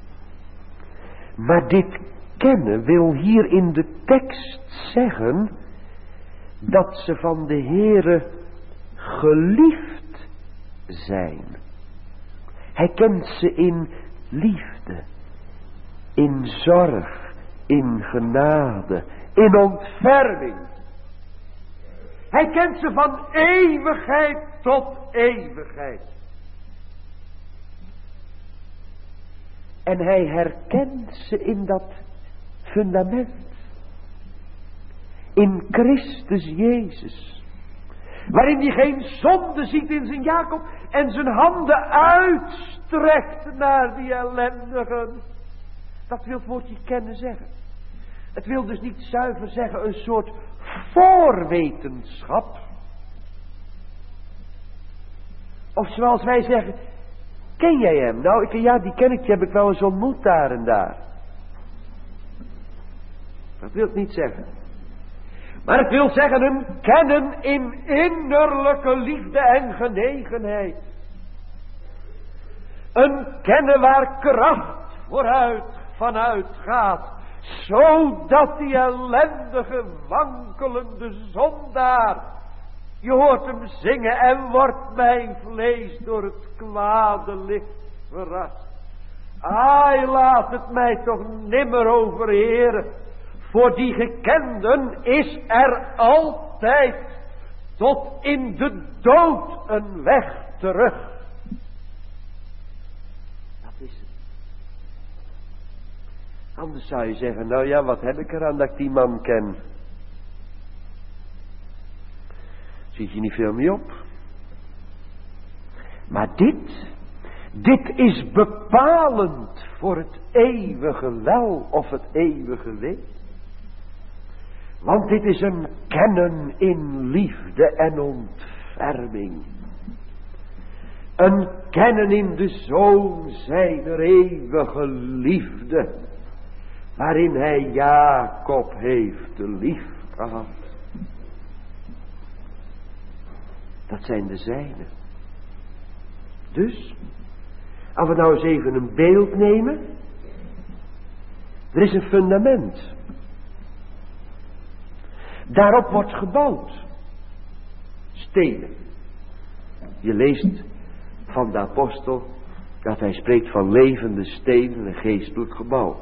maar dit kennen wil hier in de tekst zeggen dat ze van de Heere geliefd zijn. Hij kent ze in liefde, in zorg, in genade, in ontferming. Hij kent ze van eeuwigheid tot eeuwigheid. En hij herkent ze in dat fundament. In Christus Jezus. Waarin hij geen zonde ziet in zijn Jacob. En zijn handen uitstrekt naar die ellendigen. Dat wil het woordje kennen zeggen. Het wil dus niet zuiver zeggen een soort voorwetenschap. Of zoals wij zeggen, ken jij hem? Nou, ik, ja, die ken ik, die heb ik wel eens ontmoet daar en daar. Dat wil het niet zeggen. Maar het wil zeggen een kennen in innerlijke liefde en genegenheid. Een kennen waar kracht vooruit vanuit gaat. Zodat die ellendige wankelende zondaar, je hoort hem zingen, en wordt mijn vlees door het kwade licht verrast. Ai, laat het mij toch nimmer overheren. Voor die gekenden is er altijd tot in de dood een weg terug. Dat is het. Anders zou je zeggen, nou ja, wat heb ik eraan dat ik die man ken? Ziet je niet veel mee op. Maar dit, dit is bepalend voor het eeuwige wel of het eeuwige wee. Want dit is een kennen in liefde en ontferming. Een kennen in de Zoon zijner eeuwige liefde. Waarin hij Jacob heeft lief gehad. Dat zijn de zijnen. Dus, als we nou eens even een beeld nemen. Er is een fundament. Daarop wordt gebouwd. Stenen. Je leest van de apostel dat hij spreekt van levende stenen, een geestelijk gebouw.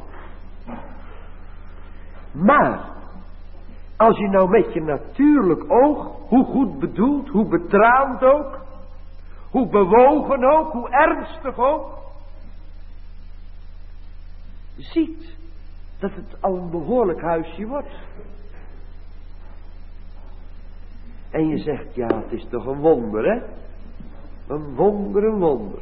Maar, als je nou met je natuurlijk oog, hoe goed bedoeld, hoe betraand ook, hoe bewogen ook, hoe ernstig ook, ziet dat het al een behoorlijk huisje wordt. En je zegt, ja, het is toch een wonder, hè? Een wonder, een wonder.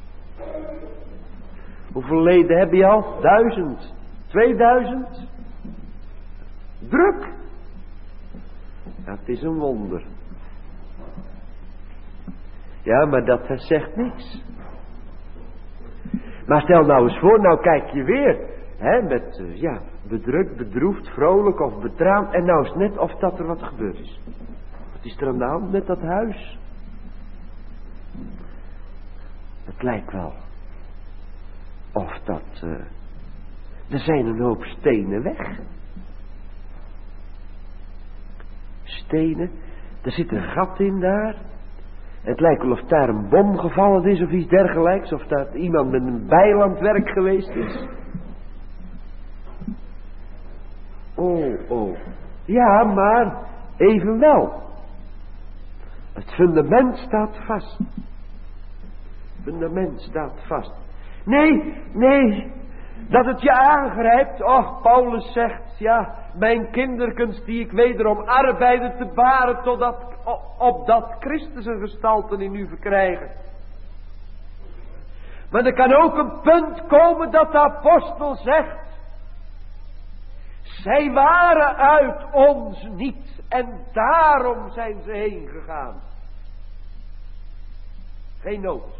Hoeveel leden heb je al? Duizend? Tweeduizend? Druk? Ja, het is een wonder. Ja, maar dat zegt niks. Maar stel nou eens voor, nou kijk je weer, hè, met, uh, ja, bedrukt, bedroefd, vrolijk of betraand, en nou is net of dat er wat gebeurd is. Wat is er aan de hand met dat huis? Het lijkt wel of dat, uh, er zijn een hoop stenen weg. Stenen, er zit een gat in daar. Het lijkt wel of daar een bom gevallen is of iets dergelijks. Of dat iemand met een bijl aan het werk geweest is. Oh, oh. Ja, maar evenwel. Het fundament staat vast. Het fundament staat vast. Nee, nee. Dat het je aangrijpt. Och, Paulus zegt, ja, mijn kinderkens die ik wederom arbeiden te baren totdat, opdat Christus een gestalte in u verkrijgen. Maar er kan ook een punt komen dat de apostel zegt, Zij waren uit ons niet en daarom zijn ze heen gegaan. Geen nood.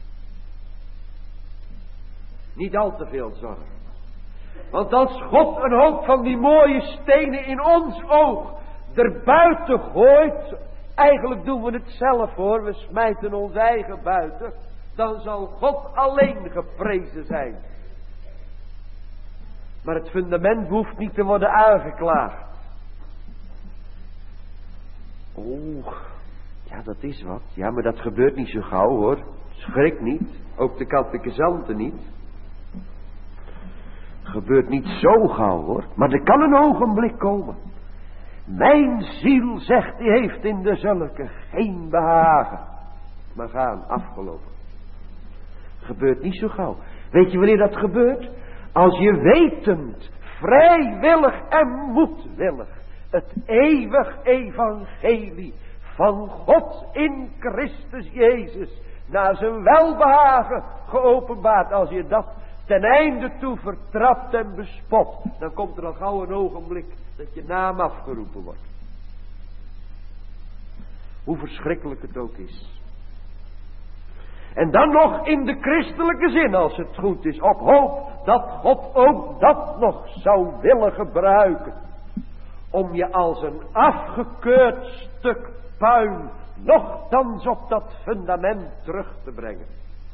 Niet al te veel zorg. Want als God een hoop van die mooie stenen in ons oog erbuiten gooit, eigenlijk doen we het zelf hoor, we smijten ons eigen buiten, dan zal God alleen geprezen zijn. Maar het fundament hoeft niet te worden aangeklaagd. Oeh, ja dat is wat. Ja, maar dat gebeurt niet zo gauw hoor. Schrik niet, ook de catechizanten niet. Gebeurt niet zo gauw hoor, maar er kan een ogenblik komen. Mijn ziel, zegt, die heeft in de zulke geen behagen. Maar gaan, afgelopen. Gebeurt niet zo gauw. Weet je wanneer dat gebeurt? Als je wetend, vrijwillig en moedwillig het eeuwig evangelie van God in Christus Jezus naar zijn welbehagen geopenbaard. Als je dat ten einde toe vertrapt en bespot, dan komt er al gauw een ogenblik dat je naam afgeroepen wordt. Hoe verschrikkelijk het ook is. En dan nog in de christelijke zin, als het goed is, op hoop dat God ook dat nog zou willen gebruiken. Om je als een afgekeurd stuk puin nochtans op dat fundament terug te brengen.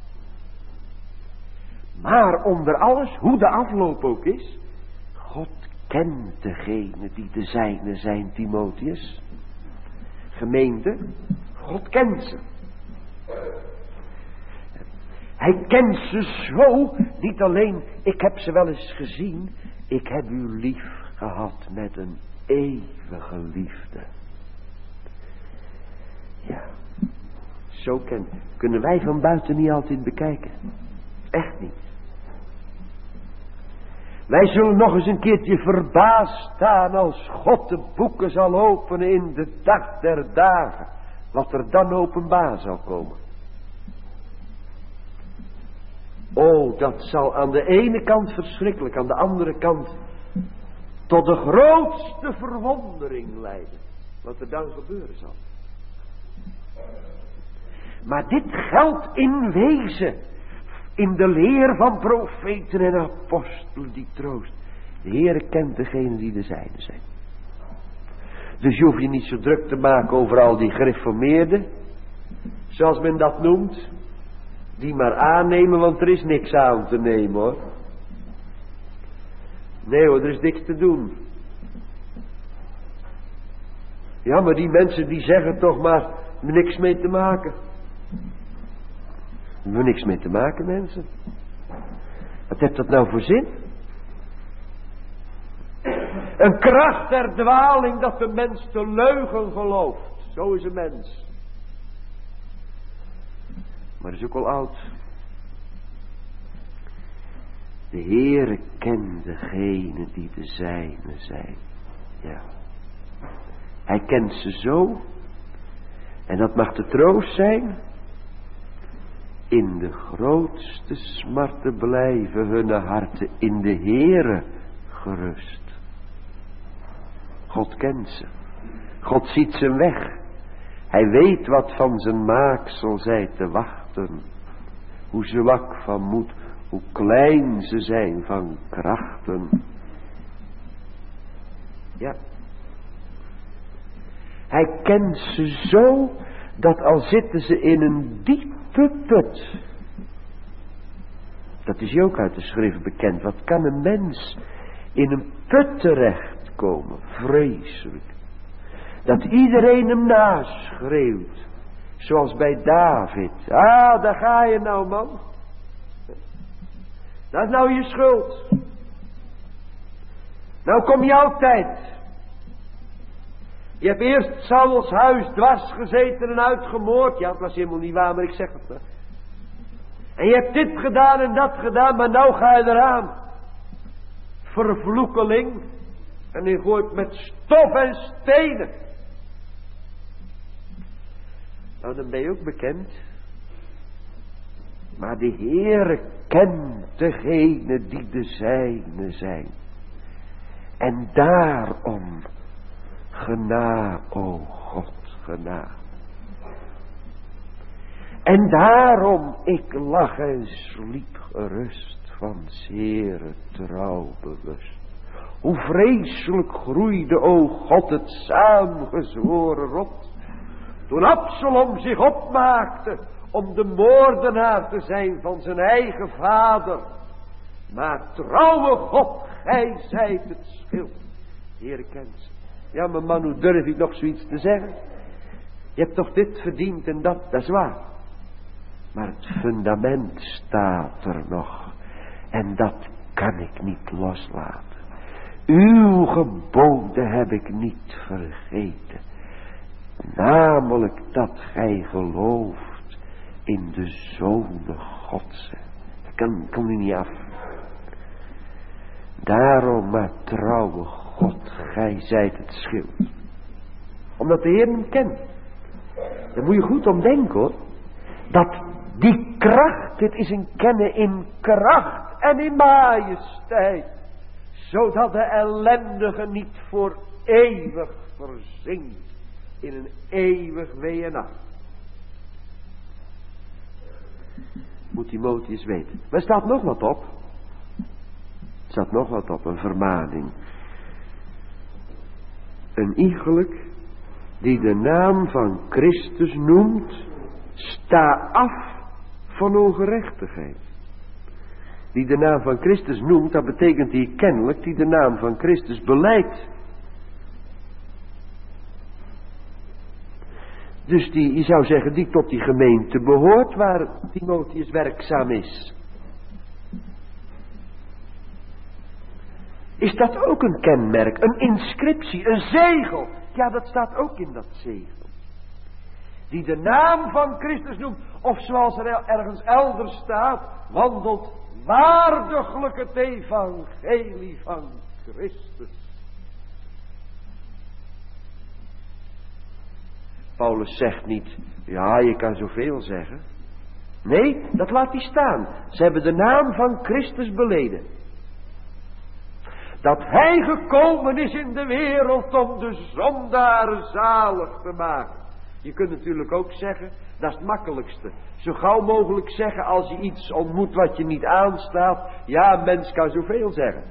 Maar onder alles, hoe de afloop ook is, God kent degene die de zijne zijn, Timotheus. Gemeente, God kent ze. Hij kent ze zo, niet alleen, ik heb ze wel eens gezien, ik heb u lief gehad met een eeuwige liefde. Ja, zo ken, kunnen wij van buiten niet altijd bekijken. Echt niet. Wij zullen nog eens een keertje verbaasd staan als God de boeken zal openen in de dag der dagen. Wat er dan openbaar zal komen. Oh, dat zal aan de ene kant verschrikkelijk, aan de andere kant tot de grootste verwondering leiden. Wat er dan gebeuren zal. Maar dit geldt in wezen. In de leer van profeten en apostelen die troost. De Heere kent degenen die de zijne zijn. Dus je hoeft je niet zo druk te maken over al die gereformeerden. Zoals men dat noemt. Die maar aannemen, want er is niks aan te nemen hoor. Nee hoor, er is niks te doen. Ja, maar die mensen die zeggen toch maar niks mee te maken. We hebben niks mee te maken, mensen. Wat heeft dat nou voor zin? Een kracht der dwaling dat de mens de leugen gelooft. Zo is een mens. Maar is ook al oud. De Heere kent degenen die de zijne zijn. Ja. Hij kent ze zo. En dat mag de troost zijn. In de grootste smarten blijven hun harten in de Heere gerust. God kent ze. God ziet zijn weg. Hij weet wat van zijn maaksel zij te wachten. Hoe zwak van moed, hoe klein ze zijn van krachten. Ja. Hij kent ze zo dat al zitten ze in een diepe put. Dat is je ook uit de schrift bekend. Wat kan een mens in een put terechtkomen? Vreselijk. Dat iedereen hem naschreeuwt. Zoals bij David. Ah, daar ga je nou man. Dat is nou je schuld. Nou kom jouw tijd. Je hebt eerst Sauls huis dwars gezeten en uitgemoord. Ja, het was helemaal niet waar, maar ik zeg het. Hè. En je hebt dit gedaan en dat gedaan, maar nou ga je eraan. Vervloekeling. En je gooit met stof en stenen. Nou, dan ben je ook bekend. Maar de Heere kent degene die de zijne zijn. En daarom, gena, o God, gena. En daarom, ik lag en sliep gerust, van Heere trouw bewust. Hoe vreselijk groeide, o God, het saamgezworen rot. Toen Absalom zich opmaakte om de moordenaar te zijn van zijn eigen vader. Maar trouwe God, gij zijt het schild. Heere kent ze. Ja, maar man, hoe durf ik nog zoiets te zeggen? Je hebt toch dit verdiend en dat, dat is waar. Maar het fundament staat er nog. En dat kan ik niet loslaten. Uw geboden heb ik niet vergeten. Namelijk dat gij gelooft in de Zonen Godse. Dat kan, kan u niet af. Daarom, maar trouwe God, gij zijt het schild. Omdat de Heer hem kent. Daar moet je goed om denken, hoor. Dat die kracht, dit is een kennen in kracht en in majesteit. Zodat de ellendige niet voor eeuwig verzinkt in een eeuwig wee en nacht. Moet Timotheus weten. Maar er staat nog wat op. Er staat nog wat op, een vermaning. Een iegelijk die de naam van Christus noemt, sta af van ongerechtigheid. Die de naam van Christus noemt, dat betekent die kennelijk die de naam van Christus belijdt. Dus die, je zou zeggen, die tot die gemeente behoort waar Timotheus werkzaam is. Is dat ook een kenmerk, een inscriptie, een zegel? Ja, dat staat ook in dat zegel. Die de naam van Christus noemt, of zoals er ergens elders staat, wandelt waardiglijk het evangelie van Christus. Paulus zegt niet, ja, je kan zoveel zeggen. Nee, dat laat hij staan. Ze hebben de naam van Christus beleden. Dat hij gekomen is in de wereld om de zondaren zalig te maken. Je kunt natuurlijk ook zeggen, dat is het makkelijkste. Zo gauw mogelijk zeggen als je iets ontmoet wat je niet aanstaat. Ja, een mens kan zoveel zeggen.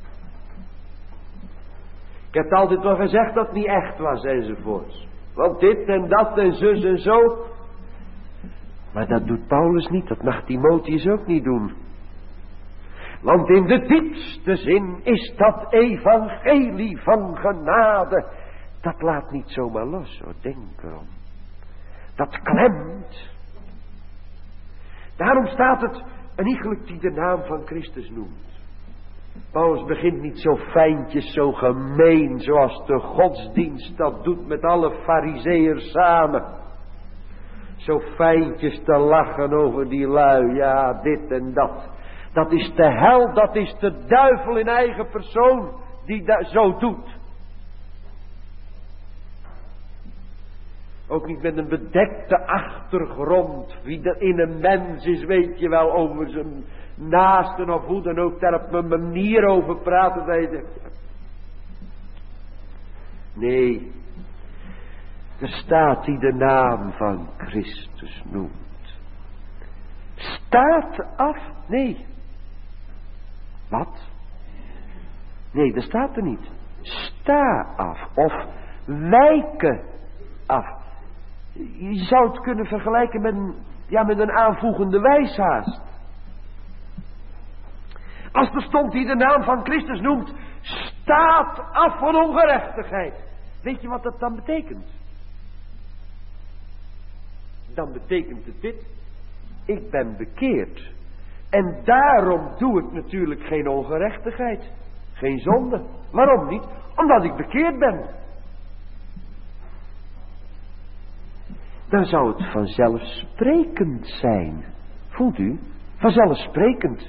Ik heb altijd wel gezegd dat het niet echt was enzovoorts. Want dit en dat en zus en zo. Maar dat doet Paulus niet, dat mag Timotheus ook niet doen. Want in de diepste zin is dat evangelie van genade. Dat laat niet zomaar los, hoor, denk erom. Dat klemt. Daarom staat het een iegelijk die de naam van Christus noemt. Paulus begint niet zo fijntjes, zo gemeen, zoals de godsdienst dat doet met alle farizeeërs samen. Zo fijntjes te lachen over die lui, ja, dit en dat. Dat is de hel, dat is de duivel in eigen persoon die dat zo doet. Ook niet met een bedekte achtergrond. Wie er in een mens is, weet je wel, over zijn naasten of hoe dan ook, daar op een manier over praten. Dat je zegt, nee, er staat die de naam van Christus noemt. Staat af? Nee. Wat? Nee, dat staat er niet. Sta af of wijken af. Je zou het kunnen vergelijken met een, ja, met een aanvoegende wijshaast. Als er stond die de naam van Christus noemt, staat af van ongerechtigheid. Weet je wat dat dan betekent? Dan betekent het dit. Ik ben bekeerd. En daarom doe ik natuurlijk geen ongerechtigheid. Geen zonde. Waarom niet? Omdat ik bekeerd ben. Dan zou het vanzelfsprekend zijn. Voelt u? Vanzelfsprekend.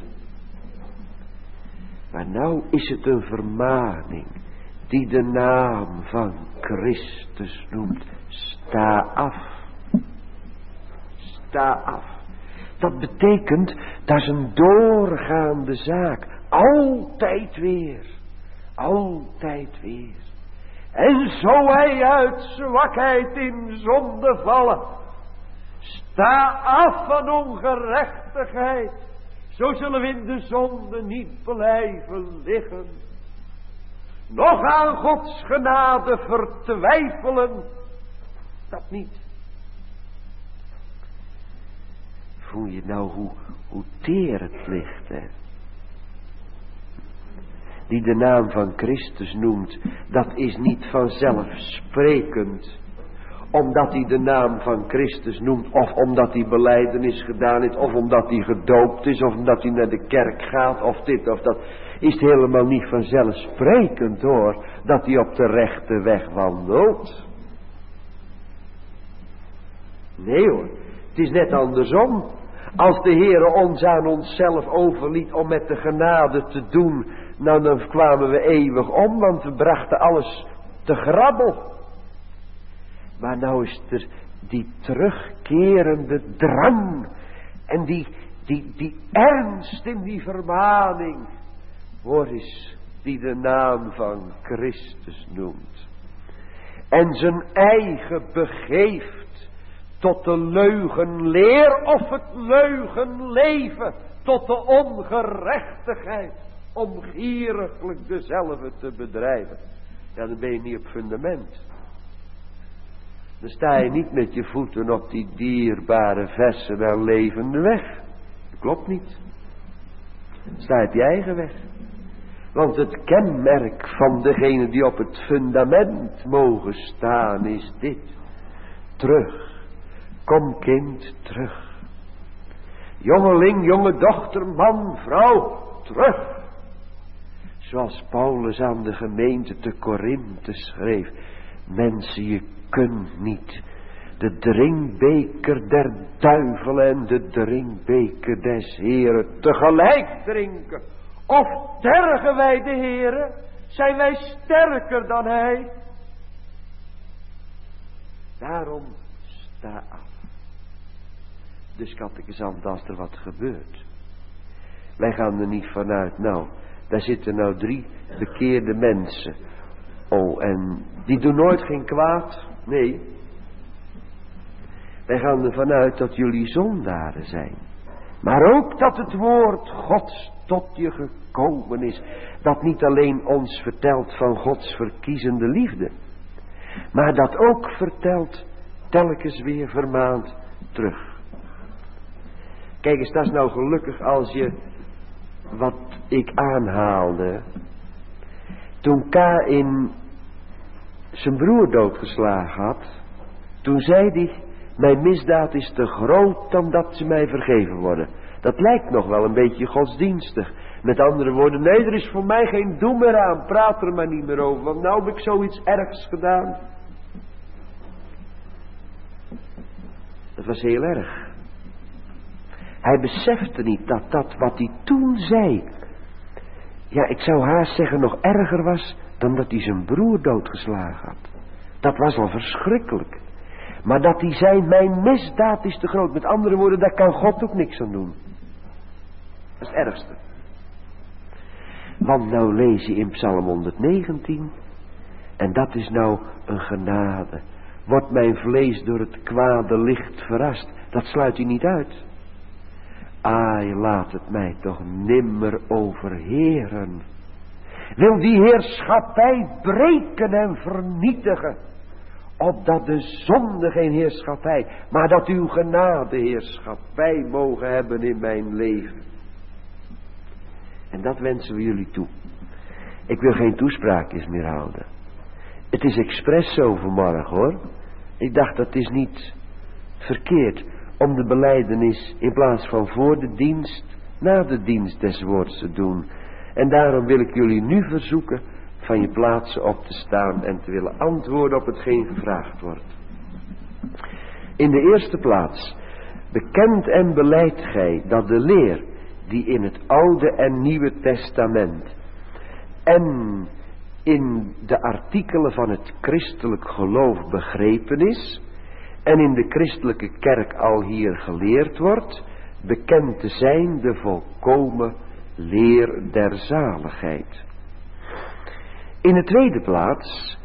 Maar nou is het een vermaning die de naam van Christus noemt. Sta af. Sta af. Dat betekent, dat is een doorgaande zaak. Altijd weer. altijd weer. En zo hij uit zwakheid in zonde vallen. Sta af van ongerechtigheid. Zo zullen we in de zonde niet blijven liggen. Nog aan Gods genade vertwijfelen. Dat niet. Voel je nou hoe, hoe teer het ligt, hè? Die de naam van Christus noemt, dat is niet vanzelfsprekend. Omdat hij de naam van Christus noemt, of omdat hij belijdenis gedaan heeft, of omdat hij gedoopt is, of omdat hij naar de kerk gaat, of dit of dat. Is het helemaal niet vanzelfsprekend hoor, dat hij op de rechte weg wandelt. Nee hoor, het is net andersom. Als de Heere ons aan onszelf overliet om met de genade te doen, nou dan kwamen we eeuwig om, want we brachten alles te grabbel. Maar nou is er die terugkerende drang en die, die, die ernst in die vermaning. Hoor eens, die de naam van Christus noemt. En zijn eigen begeeft tot de leugenleer of het leugenleven, tot de ongerechtigheid, om gieriglijk dezelfde te bedrijven. Ja, dan ben je niet op fundament. Dan sta je niet met je voeten op die dierbare versen en levende weg. Dat klopt niet. Dan sta je op je eigen weg. Want het kenmerk van degene die op het fundament mogen staan is dit. Terug. Kom kind, terug. Jongeling, jonge dochter, man, vrouw, terug. Zoals Paulus aan de gemeente te Korinthe schreef. Mensen, je kunt niet de drinkbeker der duivel en de drinkbeker des Heren tegelijk drinken. Of tergen wij de Heren? Zijn wij sterker dan Hij? Daarom sta af. Dus kattekizant, als er wat gebeurt. Wij gaan er niet vanuit, nou, daar zitten nou drie bekeerde mensen. Oh, en die doen nooit geen kwaad. Nee. Wij gaan ervan uit dat jullie zondaren zijn. Maar ook dat het woord Gods tot je gekomen is. Dat niet alleen ons vertelt van Gods verkiezende liefde. Maar dat ook vertelt, telkens weer vermaand, terug. Kijk eens, dat is nou gelukkig als je, wat ik aanhaalde. Toen Kaïn zijn broer doodgeslagen had, toen zei hij, mijn misdaad is te groot dan dat ze mij vergeven worden. Dat lijkt nog wel een beetje godsdienstig. Met andere woorden, nee, er is voor mij geen doel meer aan, praat er maar niet meer over, want nou heb ik zoiets ergs gedaan. Dat was heel erg. Hij besefte niet dat dat wat hij toen zei, ja, ik zou haast zeggen nog erger was dan dat hij zijn broer doodgeslagen had. Dat was al verschrikkelijk. Maar dat hij zei, mijn misdaad is te groot. Met andere woorden, daar kan God ook niks aan doen. Dat is het ergste. Want nou lees je in Psalm honderdnegentien. En dat is nou een genade. Wordt mijn vlees door het kwade licht verrast. Dat sluit hij niet uit. Ai, laat het mij toch nimmer overheeren. Wil die heerschappij breken en vernietigen. Opdat de zonde geen heerschappij, maar dat uw genade heerschappij mogen hebben in mijn leven. En dat wensen we jullie toe. Ik wil geen toespraakjes meer houden. Het is expres zo vanmorgen hoor. Ik dacht dat is niet verkeerd om de belijdenis in plaats van voor de dienst, na de dienst des woords te doen. En daarom wil ik jullie nu verzoeken van je plaatsen op te staan en te willen antwoorden op hetgeen gevraagd wordt. In de eerste plaats, bekent en beleidt gij dat de leer die in het Oude en Nieuwe Testament en in de artikelen van het christelijk geloof begrepen is en in de christelijke kerk al hier geleerd wordt, bekend te zijn de volkomen leer der zaligheid. In de tweede plaats,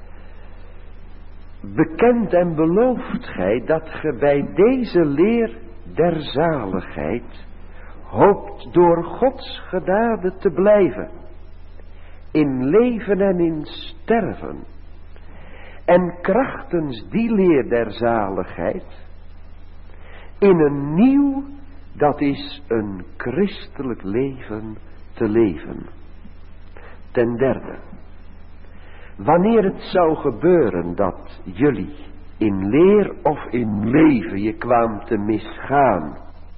bekent en belooft gij dat ge bij deze leer der zaligheid hoopt door Gods genade te blijven, in leven en in sterven, en krachtens die leer der zaligheid, in een nieuw, dat is een christelijk leven, te leven. Ten derde, wanneer het zou gebeuren dat jullie in leer of in leven je kwaamt te misgaan,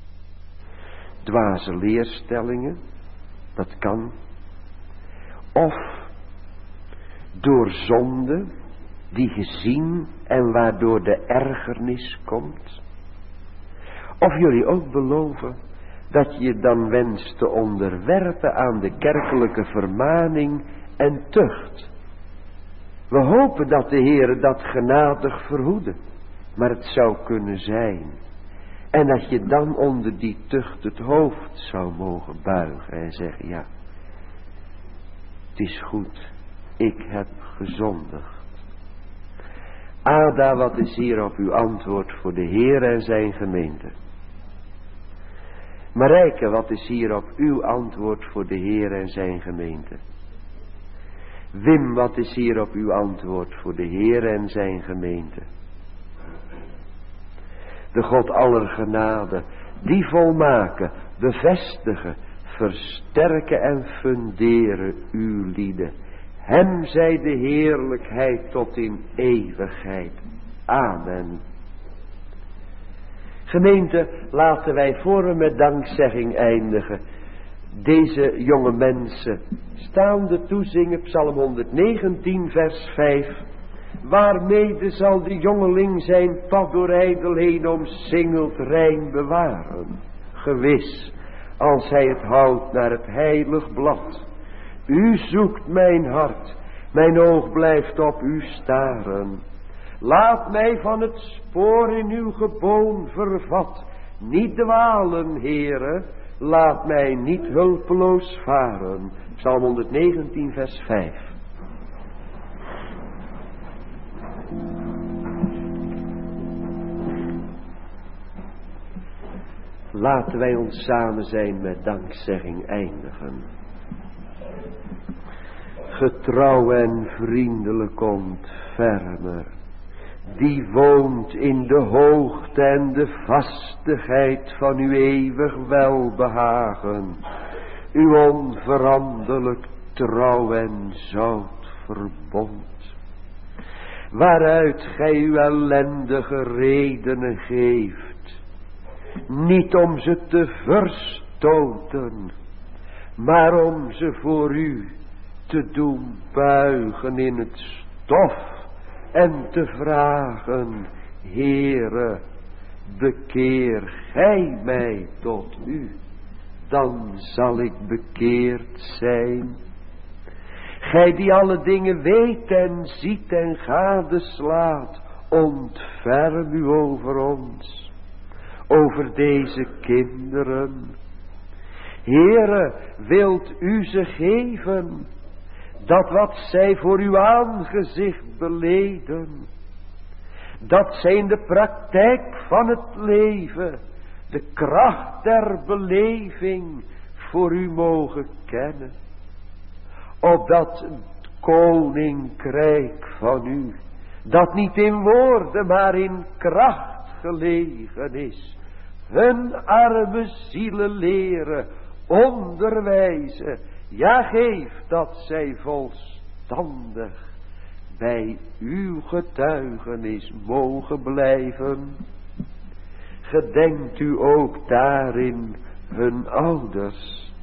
dwaze leerstellingen, dat kan, of door zonde die gezien en waardoor de ergernis komt, of jullie ook beloven dat je dan wenst te onderwerpen aan de kerkelijke vermaning en tucht. We hopen dat de Heere dat genadig verhoede, maar het zou kunnen zijn. En dat je dan onder die tucht het hoofd zou mogen buigen en zeggen, ja, het is goed, ik heb gezondigd. Ada, wat is hierop uw antwoord voor de Heer en zijn gemeente? Marijke, wat is hierop uw antwoord voor de Heer en zijn gemeente? Wim, wat is hierop uw antwoord voor de Heer en zijn gemeente? De God aller genade, die volmaken, bevestigen, versterken en funderen uw lieden. Hem zij de heerlijkheid tot in eeuwigheid. Amen. Gemeente, laten wij voor we met dankzegging eindigen. Deze jonge mensen staande toezingen, Psalm honderdnegentien vers vijf. Waarmede zal de jongeling zijn pad door ijdelheden omsingeld rein bewaren? Gewis, als hij het houdt naar het heilig blad. U zoekt mijn hart, mijn oog blijft op u staren. Laat mij van het spoor in uw geboon vervat. Niet dwalen, Heere, laat mij niet hulpeloos varen. Psalm honderdnegentien vers vijf. Laten wij ons samen zijn met dankzegging eindigen. Getrouw en vriendelijk ontfermer, die woont in de hoogte en de vastigheid van uw eeuwig welbehagen, uw onveranderlijk trouw en zout verbond, waaruit gij uw ellendige redenen geeft, niet om ze te verstoten, maar om ze voor u te doen buigen in het stof en te vragen, Heere, bekeer gij mij tot u, dan zal ik bekeerd zijn. Gij die alle dingen weet en ziet en gadeslaat, ontferm u over ons, over deze kinderen. Heere, wilt u ze geven, dat wat zij voor uw aangezicht beleden, dat zij in de praktijk van het leven de kracht der beleving voor u mogen kennen, opdat het koninkrijk van u, dat niet in woorden maar in kracht gelegen is, hun arme zielen leren, onderwijzen, ja, geef dat zij volstandig bij uw getuigenis mogen blijven. Gedenkt u ook daarin hun ouders.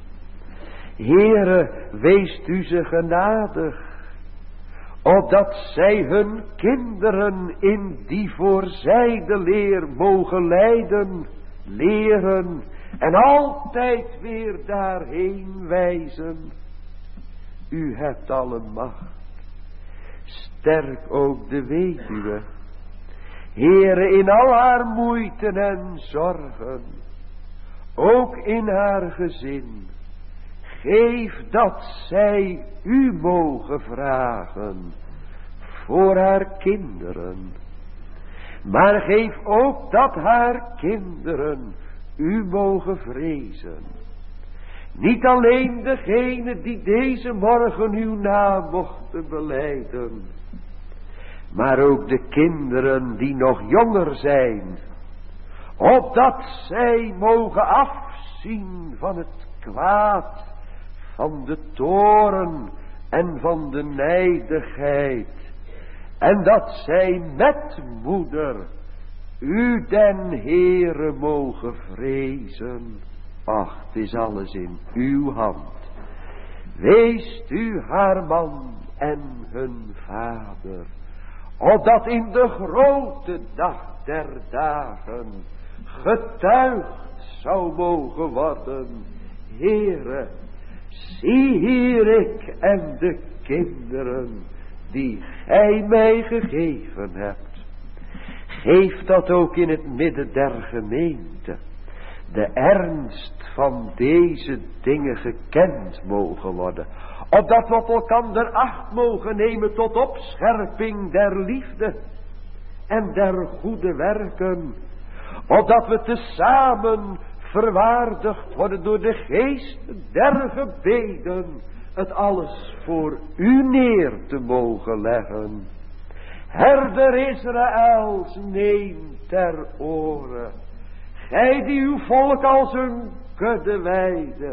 Heere, weest u ze genadig, opdat zij hun kinderen in die voorzijde leer mogen leiden, leren en altijd weer daarheen wijzen. U hebt alle macht. Sterk ook de weduwe, Heere, in al haar moeiten en zorgen, ook in haar gezin. geef dat zij u mogen vragen voor haar kinderen. Maar geef ook dat haar kinderen u mogen vrezen. Niet alleen degene die deze morgen uw naam mochten belijden, maar ook de kinderen die nog jonger zijn, opdat zij mogen afzien van het kwaad, van de toorn en van de nijdigheid, en dat zij met moeder u den Heere mogen vrezen. Ach, het is alles in uw hand. Weest u haar man en hun vader, opdat in de grote dag der dagen getuigd zou mogen worden. Heere, zie hier ik en de kinderen die gij mij gegeven hebt. Geef dat ook in het midden der gemeente de ernst van deze dingen gekend mogen worden, opdat we op elkander acht mogen nemen tot opscherping der liefde en der goede werken, opdat we tezamen verwaardigd worden door de geest der gebeden, het alles voor u neer te mogen leggen. Herder Israëls, neem ter oren, gij die uw volk als een kudde weide,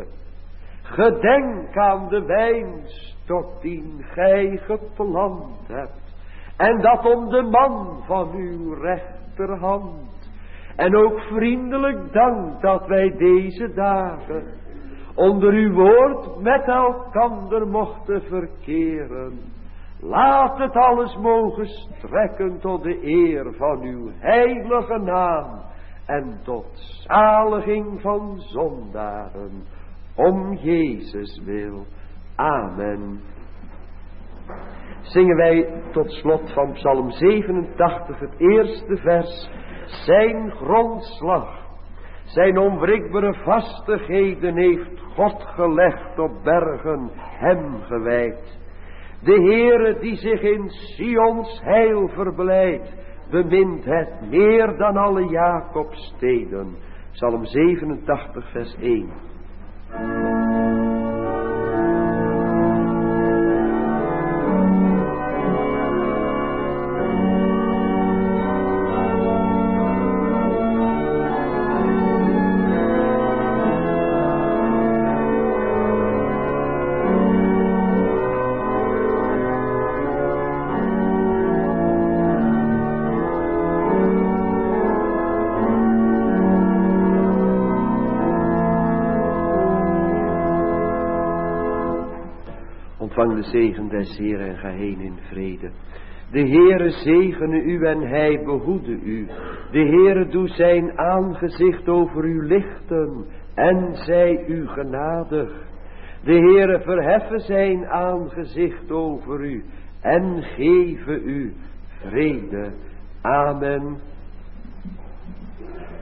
gedenk aan de wijnstok die gij geplant hebt, en dat om de man van uw rechterhand. En ook vriendelijk dank dat wij deze dagen onder uw woord met elkander mochten verkeren. Laat het alles mogen strekken tot de eer van uw heilige naam en tot zaliging van zondaren, om Jezus wil. Amen. Zingen wij tot slot van Psalm zevenentachtig het eerste vers, zijn grondslag, zijn onwrikbare vastigheden heeft God gelegd op bergen, hem gewijd. De Heere die zich in Sions heil verblijdt, bemint het meer dan alle Jacobsteden. Psalm zevenentachtig vers één. Ontvang de zegen des Heeren en ga heen in vrede. De Heere zegene u en hij behoede u. De Heere doe zijn aangezicht over u lichten en zij u genadig. De Heere verheffen zijn aangezicht over u en geven u vrede. Amen.